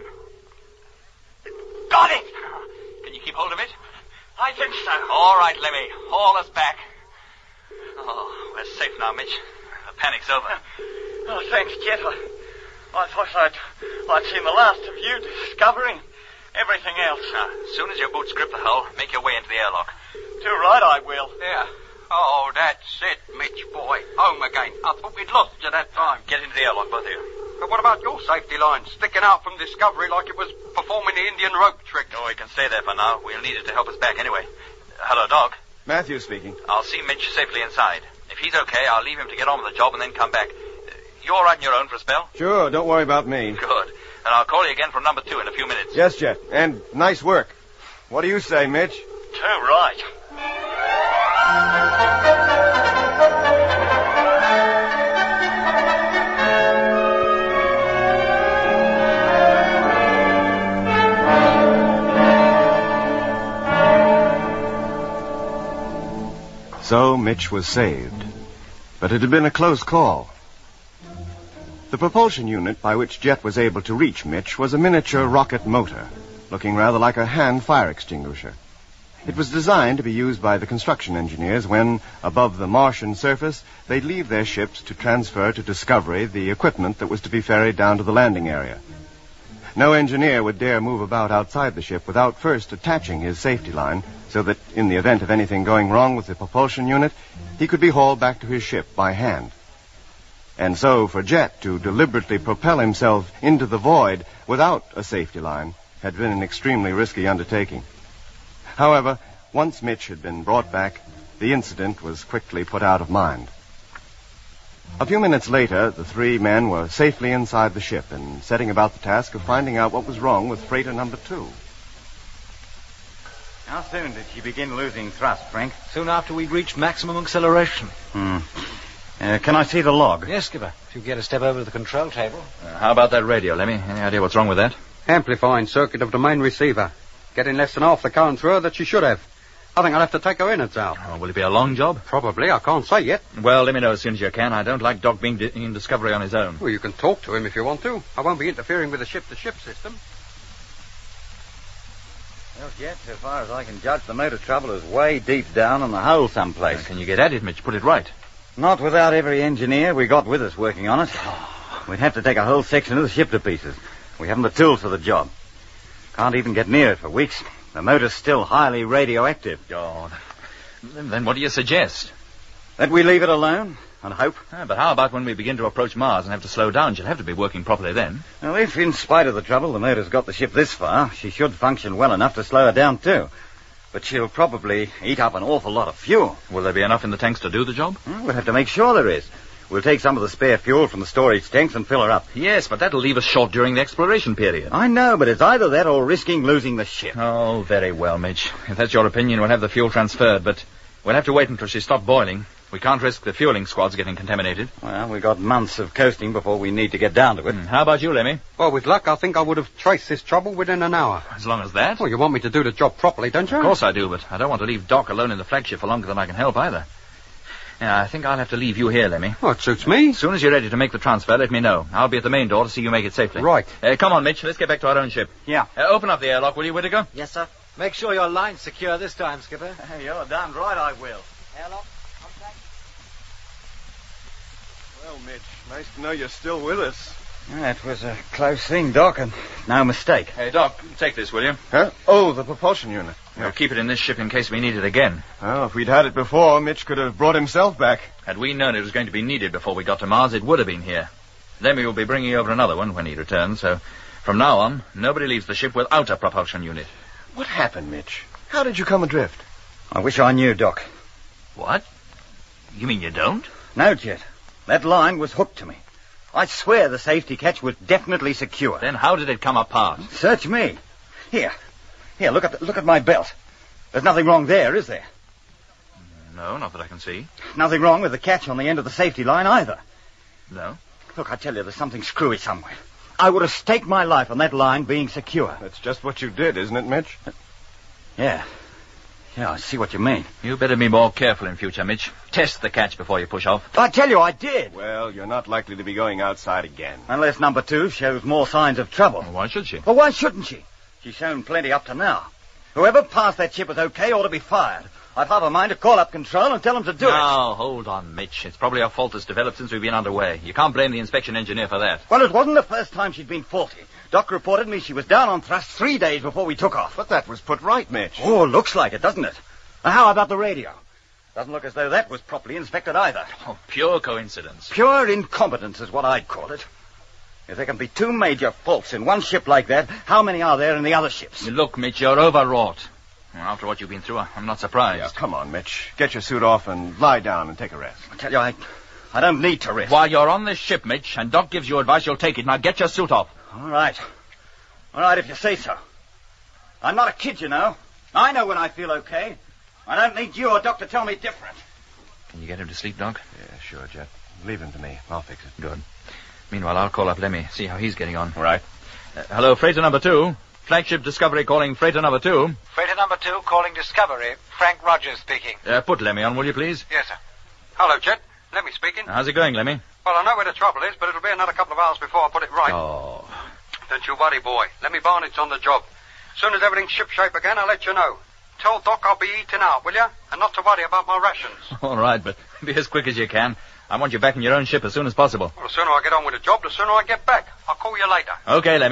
S4: Got it! Can you keep hold of it?
S5: I think so.
S4: All right, Lemmy. Haul us back. Oh, we're safe now, Mitch. The panic's over.
S5: Oh, thanks, Jet. I thought I'd seen the last of you discovering everything else.
S4: Now, as soon as your boots grip the hull, make your way into the airlock.
S5: Too right, I will.
S7: There. Oh, that's it, Mitch, boy. Home again. I thought we'd lost you that time.
S4: Get into the airlock, both of you.
S7: But what about your safety line, sticking out from Discovery like it was performing the Indian rope trick?
S4: Oh, we can stay there for now. We'll need it to help us back anyway. Hello, Doc.
S2: Matthew speaking.
S4: I'll see Mitch safely inside. If he's okay, I'll leave him to get on with the job and then come back. You all right on your own for a spell?
S2: Sure, don't worry about me.
S4: Good. And I'll call you again from number 2 in a few minutes.
S2: Yes, Jet. And nice work. What do you say, Mitch?
S5: Too right.
S2: So Mitch was saved. But it had been a close call. The propulsion unit by which Jet was able to reach Mitch was a miniature rocket motor, looking rather like a hand fire extinguisher. It was designed to be used by the construction engineers when, above the Martian surface, they'd leave their ships to transfer to Discovery the equipment that was to be ferried down to the landing area. No engineer would dare move about outside the ship without first attaching his safety line so that in the event of anything going wrong with the propulsion unit, he could be hauled back to his ship by hand. And so for Jet to deliberately propel himself into the void without a safety line had been an extremely risky undertaking. However, once Mitch had been brought back, the incident was quickly put out of mind. A few minutes later, the three men were safely inside the ship and setting about the task of finding out what was wrong with freighter number 2.
S5: How soon did she begin losing thrust, Frank?
S1: Soon after we'd reached maximum acceleration.
S5: Can I see the log?
S1: Yes, Skipper. If you get a step over to the control table.
S4: How about that radio, Lemmy? Any idea what's wrong with that?
S7: Amplifying circuit of the main receiver. Getting less than half the current through her that she should have. I think I'll have to take her innards out.
S4: Oh, will it be a long job?
S7: Probably. I can't say yet.
S4: Well, let me know as soon as you can. I don't like Doc being in Discovery on his own.
S7: Well, you can talk to him if you want to. I won't be interfering with the ship-to-ship system.
S5: Well, Jet, so far as I can judge, the motor trouble is way deep down in the hole someplace.
S4: Can you get at it, Mitch? Put it right.
S5: Not without every engineer we got with us working on it. We'd have to take a whole section of the ship to pieces. We haven't the tools for the job. Can't even get near it for weeks. The motor's still highly radioactive.
S4: God. Then what do you suggest?
S5: That we leave it alone and hope.
S4: But how about when we begin to approach Mars and have to slow down? She'll have to be working properly then.
S5: Well, if, in spite of the trouble, the motor's got the ship this far, she should function well enough to slow her down, too. But she'll probably eat up an awful lot of fuel.
S4: Will there be enough in the tanks to do the job?
S5: We'll have to make sure there is. We'll take some of the spare fuel from the storage tanks and fill her up.
S4: Yes, but that'll leave us short during the exploration period.
S5: I know, but it's either that or risking losing the ship.
S4: Oh, very well, Mitch. If that's your opinion, we'll have the fuel transferred, but we'll have to wait until she's stopped boiling. We can't risk the fueling squads getting contaminated.
S5: Well, we've got months of coasting before we need to get down to it.
S4: How about you, Lemmy?
S7: Well, with luck, I think I would have traced this trouble within an hour.
S4: As long as that?
S7: Well, you want me to do the job properly, don't you?
S4: Of course I do, but I don't want to leave Doc alone in the flagship for longer than I can help either. Yeah, I think I'll have to leave you here, Lemmy.
S7: Well, it suits me.
S4: As soon as you're ready to make the transfer, let me know. I'll be at the main door to see you make it safely.
S7: Right.
S4: Come on, Mitch. Let's get back to our own ship.
S5: Yeah.
S4: Open up the airlock, will you, Whittaker?
S6: Yes, sir.
S1: Make sure your line's secure this time, Skipper.
S5: You're damned right I will.
S6: Airlock, contact.
S2: Well, Mitch, nice to know you're still with us.
S5: That was a close thing, Doc, and no mistake.
S4: Hey, Doc, take this, will you?
S2: Huh? Oh, the propulsion unit.
S4: We'll keep it in this ship in case we need it again.
S2: Well, if we'd had it before, Mitch could have brought himself back.
S4: Had we known it was going to be needed before we got to Mars, it would have been here. Lemmy will be bringing over another one when he returns, so from now on, nobody leaves the ship without a propulsion unit.
S2: What happened, Mitch? How did you come adrift?
S5: I wish I knew, Doc.
S4: What? You mean you don't?
S5: No, Jet. That line was hooked to me. I swear the safety catch was definitely secure.
S4: Then how did it come apart?
S5: Search me. Here, look at my belt. There's nothing wrong there, is there?
S4: No, not that I can see.
S5: Nothing wrong with the catch on the end of the safety line either.
S4: No?
S5: Look, I tell you, there's something screwy somewhere. I would have staked my life on that line being secure.
S2: That's just what you did, isn't it, Mitch?
S5: Yeah. Yeah, I see what you mean.
S4: You better be more careful in future, Mitch. Test the catch before you push off.
S5: I tell you, I did.
S2: Well, you're not likely to be going outside again.
S5: Unless number 2 shows more signs of trouble.
S4: Well, why should she?
S5: Well, why shouldn't she? She's shown plenty up to now. Whoever passed that ship was okay ought to be fired. I've half a mind to call up control and tell them to do it.
S4: Now, hold on, Mitch. It's probably a fault that's developed since we've been underway. You can't blame the inspection engineer for that.
S5: Well, it wasn't the first time she'd been faulty. Doc reported me she was down on thrust 3 days before we took off.
S2: But that was put right, Mitch.
S5: Oh, looks like it, doesn't it? Now, how about the radio? Doesn't look as though that was properly inspected either.
S4: Oh, pure coincidence.
S5: Pure incompetence is what I'd call it. If there can be 2 major faults in one ship like that, how many are there in the other ships?
S4: Look, Mitch, you're overwrought. Well, after what you've been through, I'm not surprised.
S2: Yeah, come on, Mitch. Get your suit off and lie down and take a rest.
S5: I tell you, I don't need to rest.
S4: While you're on this ship, Mitch, and Doc gives you advice, you'll take it. Now get your suit off.
S5: All right. All right, if you say so. I'm not a kid, you know. I know when I feel okay. I don't need you or Doc to tell me different.
S4: Can you get him to sleep, Doc?
S2: Yeah, sure, Jet. Leave him to me. I'll fix it.
S4: Good. Meanwhile, I'll call up Lemmy, see how he's getting on.
S2: All right.
S4: Hello, freighter number 2. Flagship Discovery calling freighter number 2.
S3: Freighter number 2 calling Discovery. Frank Rogers speaking.
S4: Put Lemmy on, will you, please?
S7: Yes, sir. Hello, Jet. Lemmy speaking.
S4: How's it going, Lemmy?
S7: Well, I know where the trouble is, but it'll be another couple of hours before I put it right.
S4: Oh.
S7: Don't you worry, boy. Lemmy Barnett's on the job. As soon as everything's shipshape again, I'll let you know. Tell Doc I'll be eating out, will you? And not to worry about my rations.
S4: All right, but be as quick as you can. I want you back in your own ship as soon as possible.
S7: Well, the sooner I get on with the job, the sooner I get back. I'll call you later.
S4: Okay, Lemmy.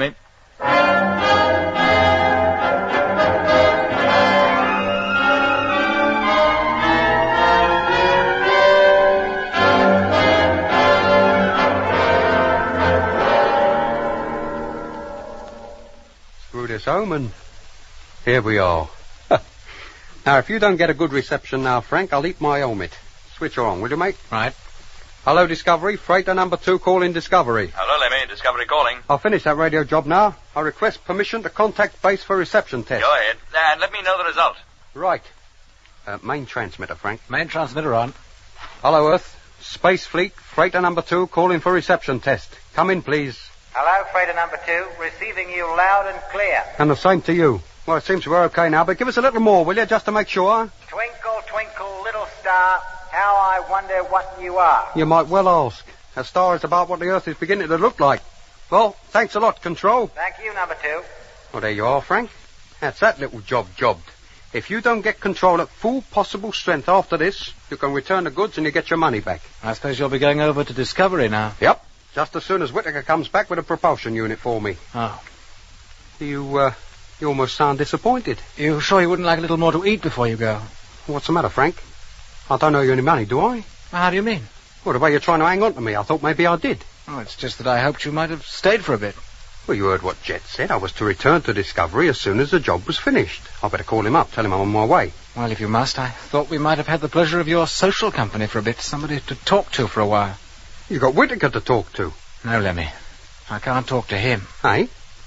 S7: Screw this home and here we are. Now, if you don't get a good reception now, Frank, I'll eat my helmet. Switch her on, will you, mate?
S4: Right.
S7: Hello, Discovery. Freighter number 2 calling Discovery.
S4: Hello, Lemmy. Discovery calling.
S7: I'll finish that radio job now. I request permission to contact base for reception test.
S4: Go ahead. And let me know the result.
S7: Right. Main transmitter, Frank.
S8: Main transmitter on.
S7: Hello, Earth. Space Fleet, Freighter number 2 calling for reception test. Come in, please.
S3: Hello, freighter number 2. Receiving you loud and clear.
S7: And the same to you. Well, it seems we're okay now, but give us a little more, will you, just to make sure?
S3: Twinkle, twinkle, little star, how I wonder what you are.
S7: You might well ask. A star is about what the Earth is beginning to look like. Well, thanks a lot, Control.
S3: Thank you, number 2.
S7: Well, there you are, Frank. That's that little job jobbed. If you don't get Control at full possible strength after this, you can return the goods and you get your money back.
S8: I suppose you'll be going over to Discovery now.
S7: Yep. Just as soon as Whittaker comes back with a propulsion unit for me.
S8: Oh.
S7: You almost sound disappointed.
S8: You sure you wouldn't like a little more to eat before you go?
S7: What's the matter, Frank? I don't owe you any money, do I?
S8: How do you mean?
S7: Well, the way you're trying to hang on to me, I thought maybe I did.
S8: Oh, it's just that I hoped you might have stayed for a bit.
S7: Well, you heard what Jet said. I was to return to Discovery as soon as the job was finished. I better call him up, tell him I'm on my way.
S8: Well, if you must, I thought we might have had the pleasure of your social company for a bit. Somebody to talk to for a while.
S7: You got Whittaker to talk to.
S8: No, Lemmy. I can't talk to him.
S7: Hey?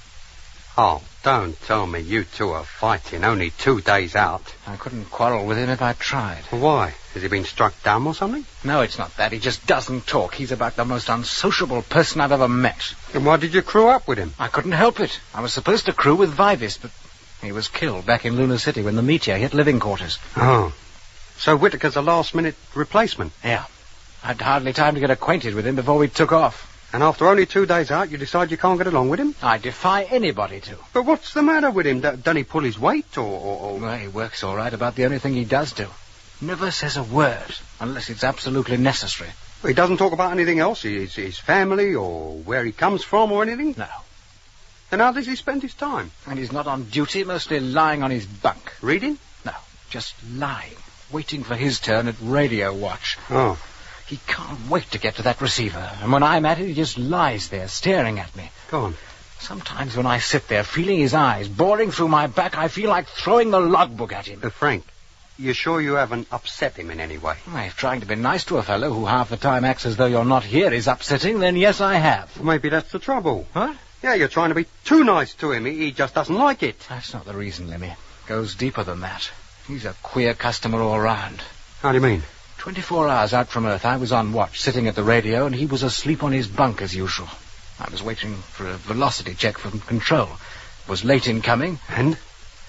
S7: Oh, don't tell me you two are fighting only 2 days out.
S8: I couldn't quarrel with him if I tried.
S7: Why? Has he been struck dumb or something?
S8: No, it's not that. He just doesn't talk. He's about the most unsociable person I've ever met.
S7: Then why did you crew up with him?
S8: I couldn't help it. I was supposed to crew with Vivis, but he was killed back in Luna City when the meteor hit living quarters.
S7: Oh. So Whittaker's a last-minute replacement?
S8: Yeah. I'd hardly time to get acquainted with him before we took off.
S7: And after only 2 days out, you decide you can't get along with him?
S8: I defy anybody to.
S7: But what's the matter with him? Don't he pull his weight, or...
S8: Well, he works all right about the only thing he does do. Never says a word, unless it's absolutely necessary.
S7: He doesn't talk about anything else? His family, or where he comes from, or anything?
S8: No.
S7: Then how does he spend his time?
S8: And he's not on duty, mostly lying on his bunk.
S7: Reading?
S8: No, just lying, waiting for his turn at radio watch.
S7: Oh.
S8: He can't wait to get to that receiver, and when I'm at it, he just lies there, staring at me.
S7: Go on.
S8: Sometimes when I sit there, feeling his eyes boring through my back, I feel like throwing the logbook at him.
S7: Frank, you sure you haven't upset him in any way?
S8: Well, if trying to be nice to a fellow who half the time acts as though you're not here is upsetting, then yes, I have.
S7: Well, maybe that's the trouble.
S8: What?
S7: Yeah, you're trying to be too nice to him. He just doesn't like it.
S8: That's not the reason, Lemmy. Goes deeper than that. He's a queer customer all round.
S7: How do you mean?
S8: 24 hours out from Earth, I was on watch, sitting at the radio, and he was asleep on his bunk as usual. I was waiting for a velocity check from Control. Was late in coming.
S7: And?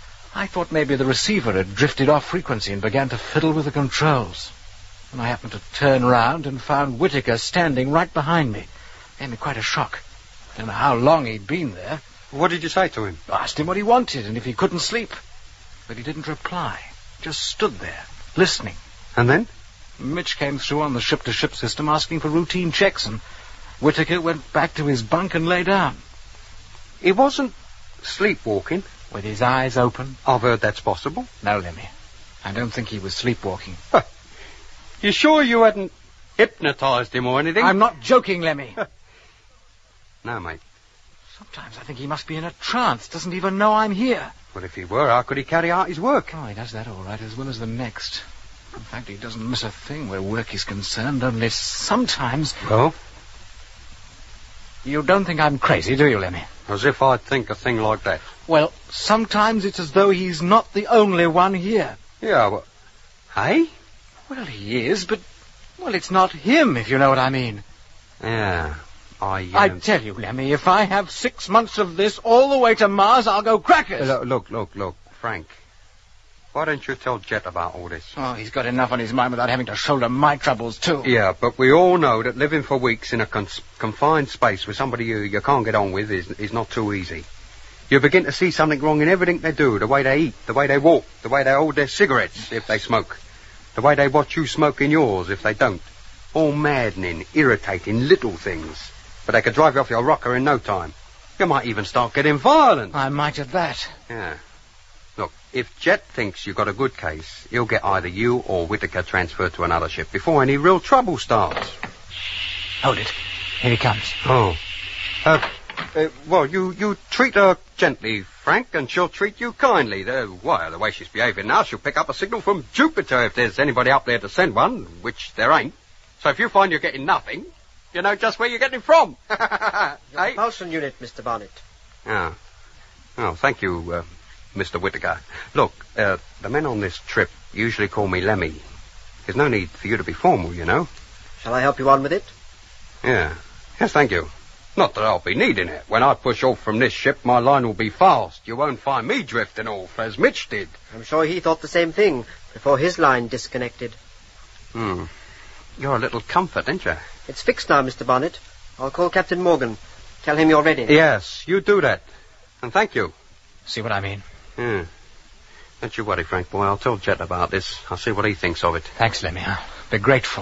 S8: I thought maybe the receiver had drifted off frequency and began to fiddle with the controls. And I happened to turn round and found Whittaker standing right behind me. Gave me quite a shock. Don't know how long he'd been there.
S7: What did you say to him?
S8: I asked him what he wanted and if he couldn't sleep. But he didn't reply. Just stood there, listening.
S7: And then?
S8: Mitch came through on the ship-to-ship system asking for routine checks, and Whittaker went back to his bunk and lay down.
S7: He wasn't sleepwalking?
S8: With his eyes open?
S7: I've heard that's possible.
S8: No, Lemmy. I don't think he was sleepwalking.
S7: You sure you hadn't hypnotized him or anything?
S8: I'm not joking, Lemmy.
S7: No, mate.
S8: Sometimes I think he must be in a trance, doesn't even know I'm here.
S7: Well, if he were, how could he carry out his work?
S8: Oh, he does that all right, as well as the next. In fact, he doesn't miss a thing where work is concerned, only sometimes...
S7: Well?
S8: You don't think I'm crazy, do you, Lemmy?
S7: As if I'd think a thing like that.
S8: Well, sometimes it's as though he's not the only one here.
S7: Yeah, but... Hey?
S8: Well, he is, but... Well, it's not him, if you know what I mean.
S7: Yeah,
S8: I tell you, Lemmy, if I have 6 months of this all the way to Mars, I'll go crackers.
S7: Look, Frank. Why don't you tell Jet about all this?
S8: Oh, he's got enough on his mind without having to shoulder my troubles, too.
S7: Yeah, but we all know that living for weeks in a confined space with somebody you can't get on with is not too easy. You begin to see something wrong in everything they do, the way they eat, the way they walk, the way they hold their cigarettes if they smoke, the way they watch you smoking yours if they don't. All maddening, irritating little things. But they could drive you off your rocker in no time. You might even start getting violent.
S8: I might at that.
S7: Yeah. Look, if Jet thinks you've got a good case, he'll get either you or Whittaker transferred to another ship before any real trouble starts.
S8: Hold it. Here he comes.
S7: Oh. Well, you treat her gently, Frank, and she'll treat you kindly. The way she's behaving now, she'll pick up a signal from Jupiter if there's anybody up there to send one, which there ain't. So if you find you're getting nothing, you know just where you're getting from.
S6: Your propulsion unit, Mr. Bonnet.
S7: Oh, thank you, Mr. Whittaker. Look, the men on this trip usually call me Lemmy. There's no need for you to be formal, you know.
S6: Shall I help you on with it?
S7: Yeah. Yes, thank you. Not that I'll be needing it. When I push off from this ship, my line will be fast. You won't find me drifting off, as Mitch did.
S6: I'm sure he thought the same thing before his line disconnected.
S7: You're a little comfort, ain't you?
S6: It's fixed now, Mr. Bonnet. I'll call Captain Morgan. Tell him you're ready.
S7: Yes, you do that. And thank you.
S8: See what I mean?
S7: Yeah. Don't you worry, Frank, boy. I'll tell Jet about this. I'll see what he thinks of it.
S8: Thanks, Lemmy. I'll be grateful.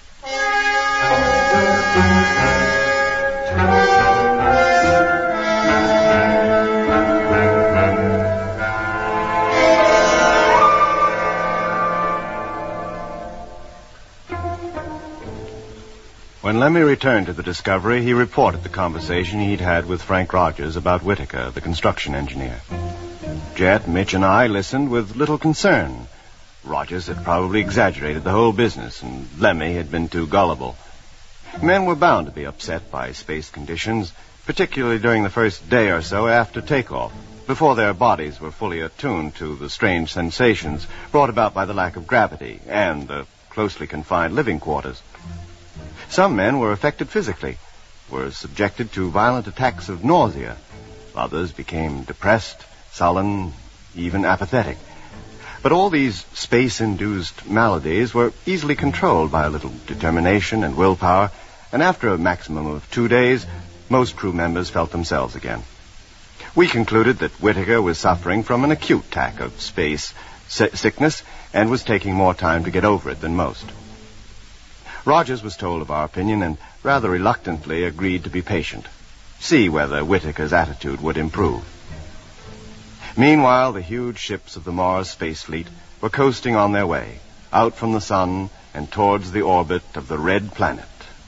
S2: When Lemmy returned to the Discovery, he reported the conversation he'd had with Frank Rogers about Whittaker, the construction engineer. Jet, Mitch, and I listened with little concern. Rogers had probably exaggerated the whole business, and Lemmy had been too gullible. Men were bound to be upset by space conditions, particularly during the first day or so after takeoff, before their bodies were fully attuned to the strange sensations brought about by the lack of gravity and the closely confined living quarters. Some men were affected physically, were subjected to violent attacks of nausea. Others became depressed, sullen, even apathetic. But all these space-induced maladies were easily controlled by a little determination and willpower, and after a maximum of 2 days, most crew members felt themselves again. We concluded that Whittaker was suffering from an acute attack of space sickness and was taking more time to get over it than most. Rogers was told of our opinion and rather reluctantly agreed to be patient, see whether Whittaker's attitude would improve. Meanwhile, the huge ships of the Mars Space Fleet were coasting on their way, out from the sun and towards the orbit of the Red Planet.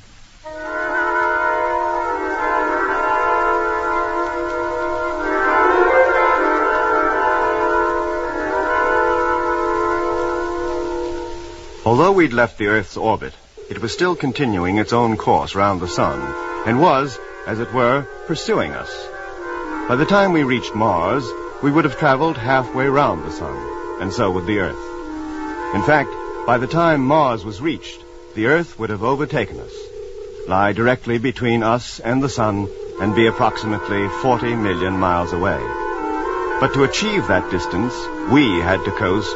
S2: Although we'd left the Earth's orbit, it was still continuing its own course round the sun, and was, as it were, pursuing us. By the time we reached Mars, we would have traveled halfway round the sun, and so would the Earth. In fact, by the time Mars was reached, the Earth would have overtaken us, lie directly between us and the sun, and be approximately 40 million miles away. But to achieve that distance, we had to coast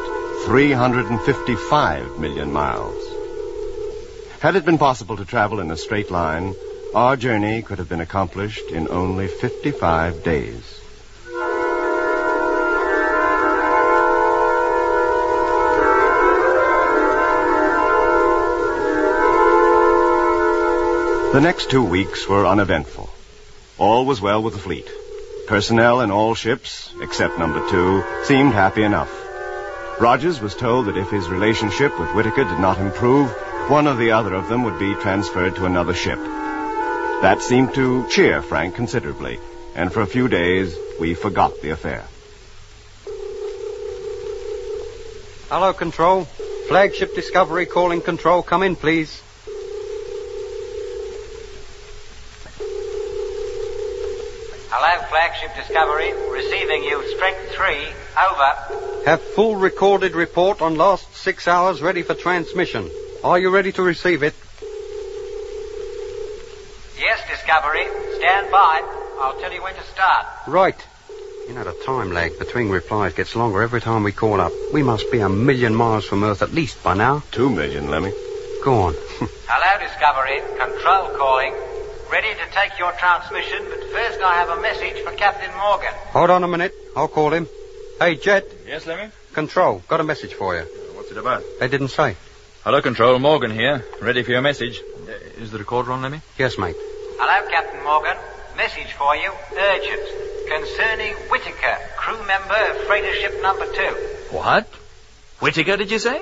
S2: 355 million miles. Had it been possible to travel in a straight line, our journey could have been accomplished in only 55 days. The next 2 weeks were uneventful. All was well with the fleet. Personnel in all ships, except number 2, seemed happy enough. Rogers was told that if his relationship with Whittaker did not improve, one or the other of them would be transferred to another ship. That seemed to cheer Frank considerably, and for a few days we forgot the affair.
S7: Hello, Control. Flagship Discovery calling Control. Come in, please.
S3: Hello, Flagship Discovery. Receiving you. Strength 3. Over.
S7: Have full recorded report on last 6 hours ready for transmission. Are you ready to receive it?
S3: Yes, Discovery. Stand by. I'll tell you when to start.
S7: Right. You know, the time lag between replies gets longer every time we call up. We must be 1 million miles from Earth at least by now.
S2: 2 million, Lemmy.
S7: Go on.
S3: Hello, Discovery. Control calling. Ready to take your transmission, but first I have a message for Captain Morgan.
S7: Hold on a minute. I'll call him. Hey, Jet.
S4: Yes, Lemmy?
S7: Control. Got a message for you.
S4: What's it about?
S7: They didn't say.
S4: Hello, Control. Morgan here. Ready for your message. Is the recorder on, Lemmy?
S7: Yes, mate.
S3: Hello, Captain Morgan. Message for you, urgent, concerning Whitaker, crew member of freighter ship number 2.
S4: What? Whitaker, did you say?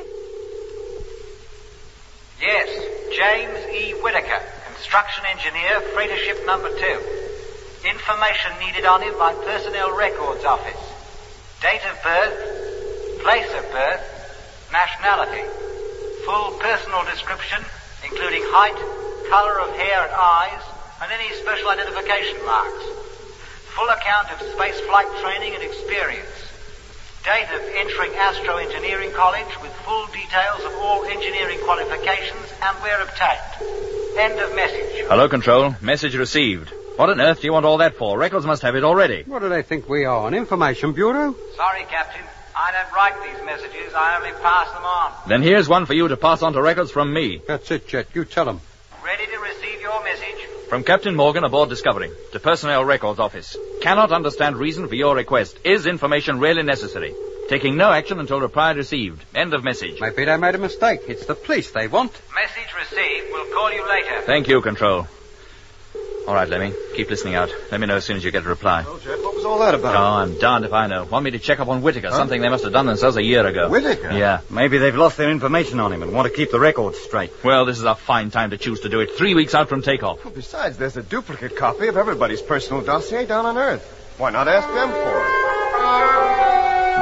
S3: Yes, James E. Whitaker, construction engineer, freighter ship number 2. Information needed on him by Personnel Records Office. Date of birth, place of birth, nationality. Full personal description, including height, color of hair and eyes, and any special identification marks. Full account of space flight training and experience. Date of entering Astro Engineering College with full details of all engineering qualifications and where obtained. End of message.
S4: Hello, Control. Message received. What on earth do you want all that for? Records must have it already.
S7: What do they think we are, an information bureau?
S3: Sorry, Captain. I don't write these messages. I only pass them on.
S4: Then here's one for you to pass on to Records from me.
S7: That's it, Jet. You tell them.
S3: Ready to receive your message.
S4: From Captain Morgan aboard Discovery to Personnel Records Office. Cannot understand reason for your request. Is information really necessary? Taking no action until reply received. End of message.
S7: Maybe they made a mistake. It's the police they want.
S3: Message received. We'll call you later.
S4: Thank you, Control. All right, Lemmy. Keep listening out. Let me know as soon as you get a reply.
S2: Well, Jet, what was all that about?
S4: Oh, I'm darned if I know. Want me to check up on Whitaker, something they must have done themselves a year ago.
S2: Whitaker?
S4: Yeah.
S5: Maybe they've lost their information on him and want to keep the records straight.
S4: Well, this is a fine time to choose to do it. 3 weeks out from takeoff.
S2: Well, besides, there's a duplicate copy of everybody's personal dossier down on Earth. Why not ask them for it?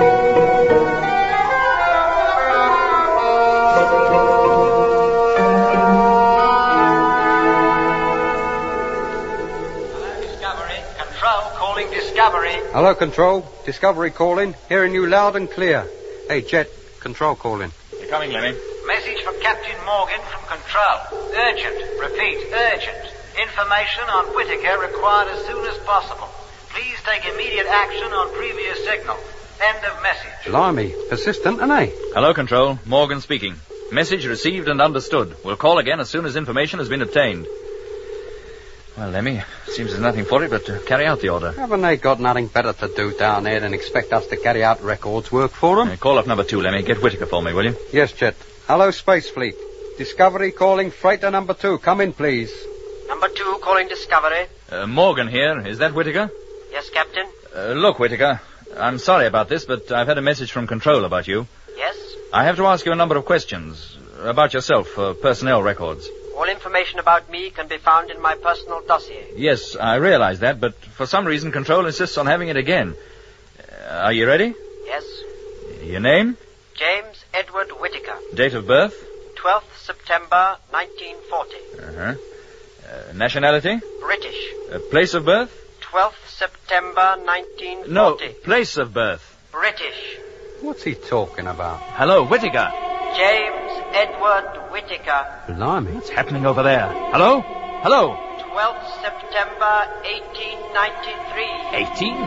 S3: Discovery.
S7: Hello, Control. Discovery calling. Hearing you loud and clear. Hey, Jet. Control calling.
S4: You're coming, Lemmy.
S3: Message from Captain Morgan from Control. Urgent. Repeat, urgent. Information on Whitaker required as soon as possible. Please take immediate action on previous signal. End of message.
S7: Blimey. Persistent, ain't they?
S4: Hello, Control. Morgan speaking. Message received and understood. We'll call again as soon as information has been obtained. Well, Lemmy, seems there's nothing for it but to carry out the order.
S7: Haven't they got nothing better to do down there than expect us to carry out records work for them?
S4: Call up number 2, Lemmy. Get Whitaker for me, will you?
S7: Yes, Jet. Hello, Space Fleet. Discovery calling freighter number 2. Come in, please.
S6: Number 2 calling Discovery.
S4: Morgan here. Is that Whitaker?
S6: Yes, Captain.
S4: Look, Whitaker, I'm sorry about this, but I've had a message from Control about you.
S6: Yes?
S4: I have to ask you a number of questions about yourself for personnel records.
S6: All information about me can be found in my personal dossier.
S4: Yes, I realize that, but for some reason Control insists on having it again. Are you ready?
S6: Yes?
S4: Your name?
S6: James Edward Whitaker.
S4: Date of birth?
S6: 12th September 1940.
S4: Uh-huh. Nationality?
S6: British.
S4: Place of birth?
S6: 12th September 1940.
S4: No, place of birth.
S6: British.
S7: What's he talking about?
S4: Hello, Whitaker.
S6: James Edward Whitaker.
S7: Blimey.
S4: What's happening over there? Hello? Hello?
S6: 12th September 1893.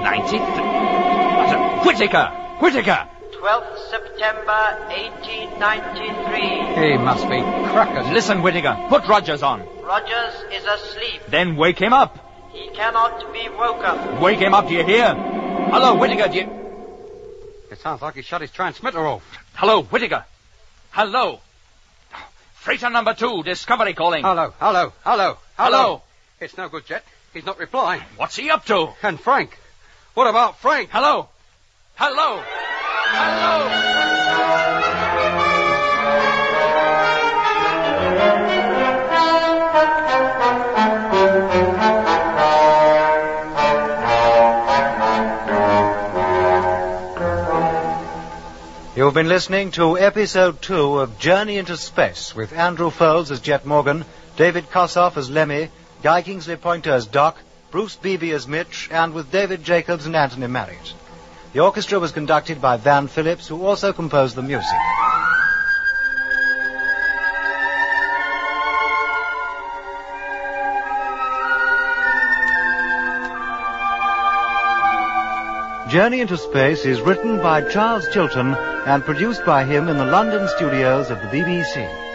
S4: 1893? Whitaker! Whitaker!
S6: 12th September 1893.
S7: He must be crackers.
S4: Listen, Whitaker. Put Rogers on.
S6: Rogers is asleep.
S4: Then wake him up.
S6: He cannot be woken.
S4: Wake him up, do you hear? Hello, Whitaker, do you...
S7: It sounds like he shut his transmitter off.
S4: Hello, Whitaker. Hello. Freighter number 2, Discovery calling.
S7: Hello.
S4: Hello.
S7: It's no good, Jet. He's not replying.
S4: What's he up to?
S7: And Frank. What about Frank?
S4: Hello. Hello.
S1: You've been listening to Episode 2 of Journey into Space with Andrew Foulds as Jet Morgan, David Kossoff as Lemmy, Guy Kingsley Pointer as Doc, Bruce Beebe as Mitch, and with David Jacobs and Anthony Marriott. The orchestra was conducted by Van Phillips, who also composed the music. Journey into Space is written by Charles Chilton and produced by him in the London studios of the BBC.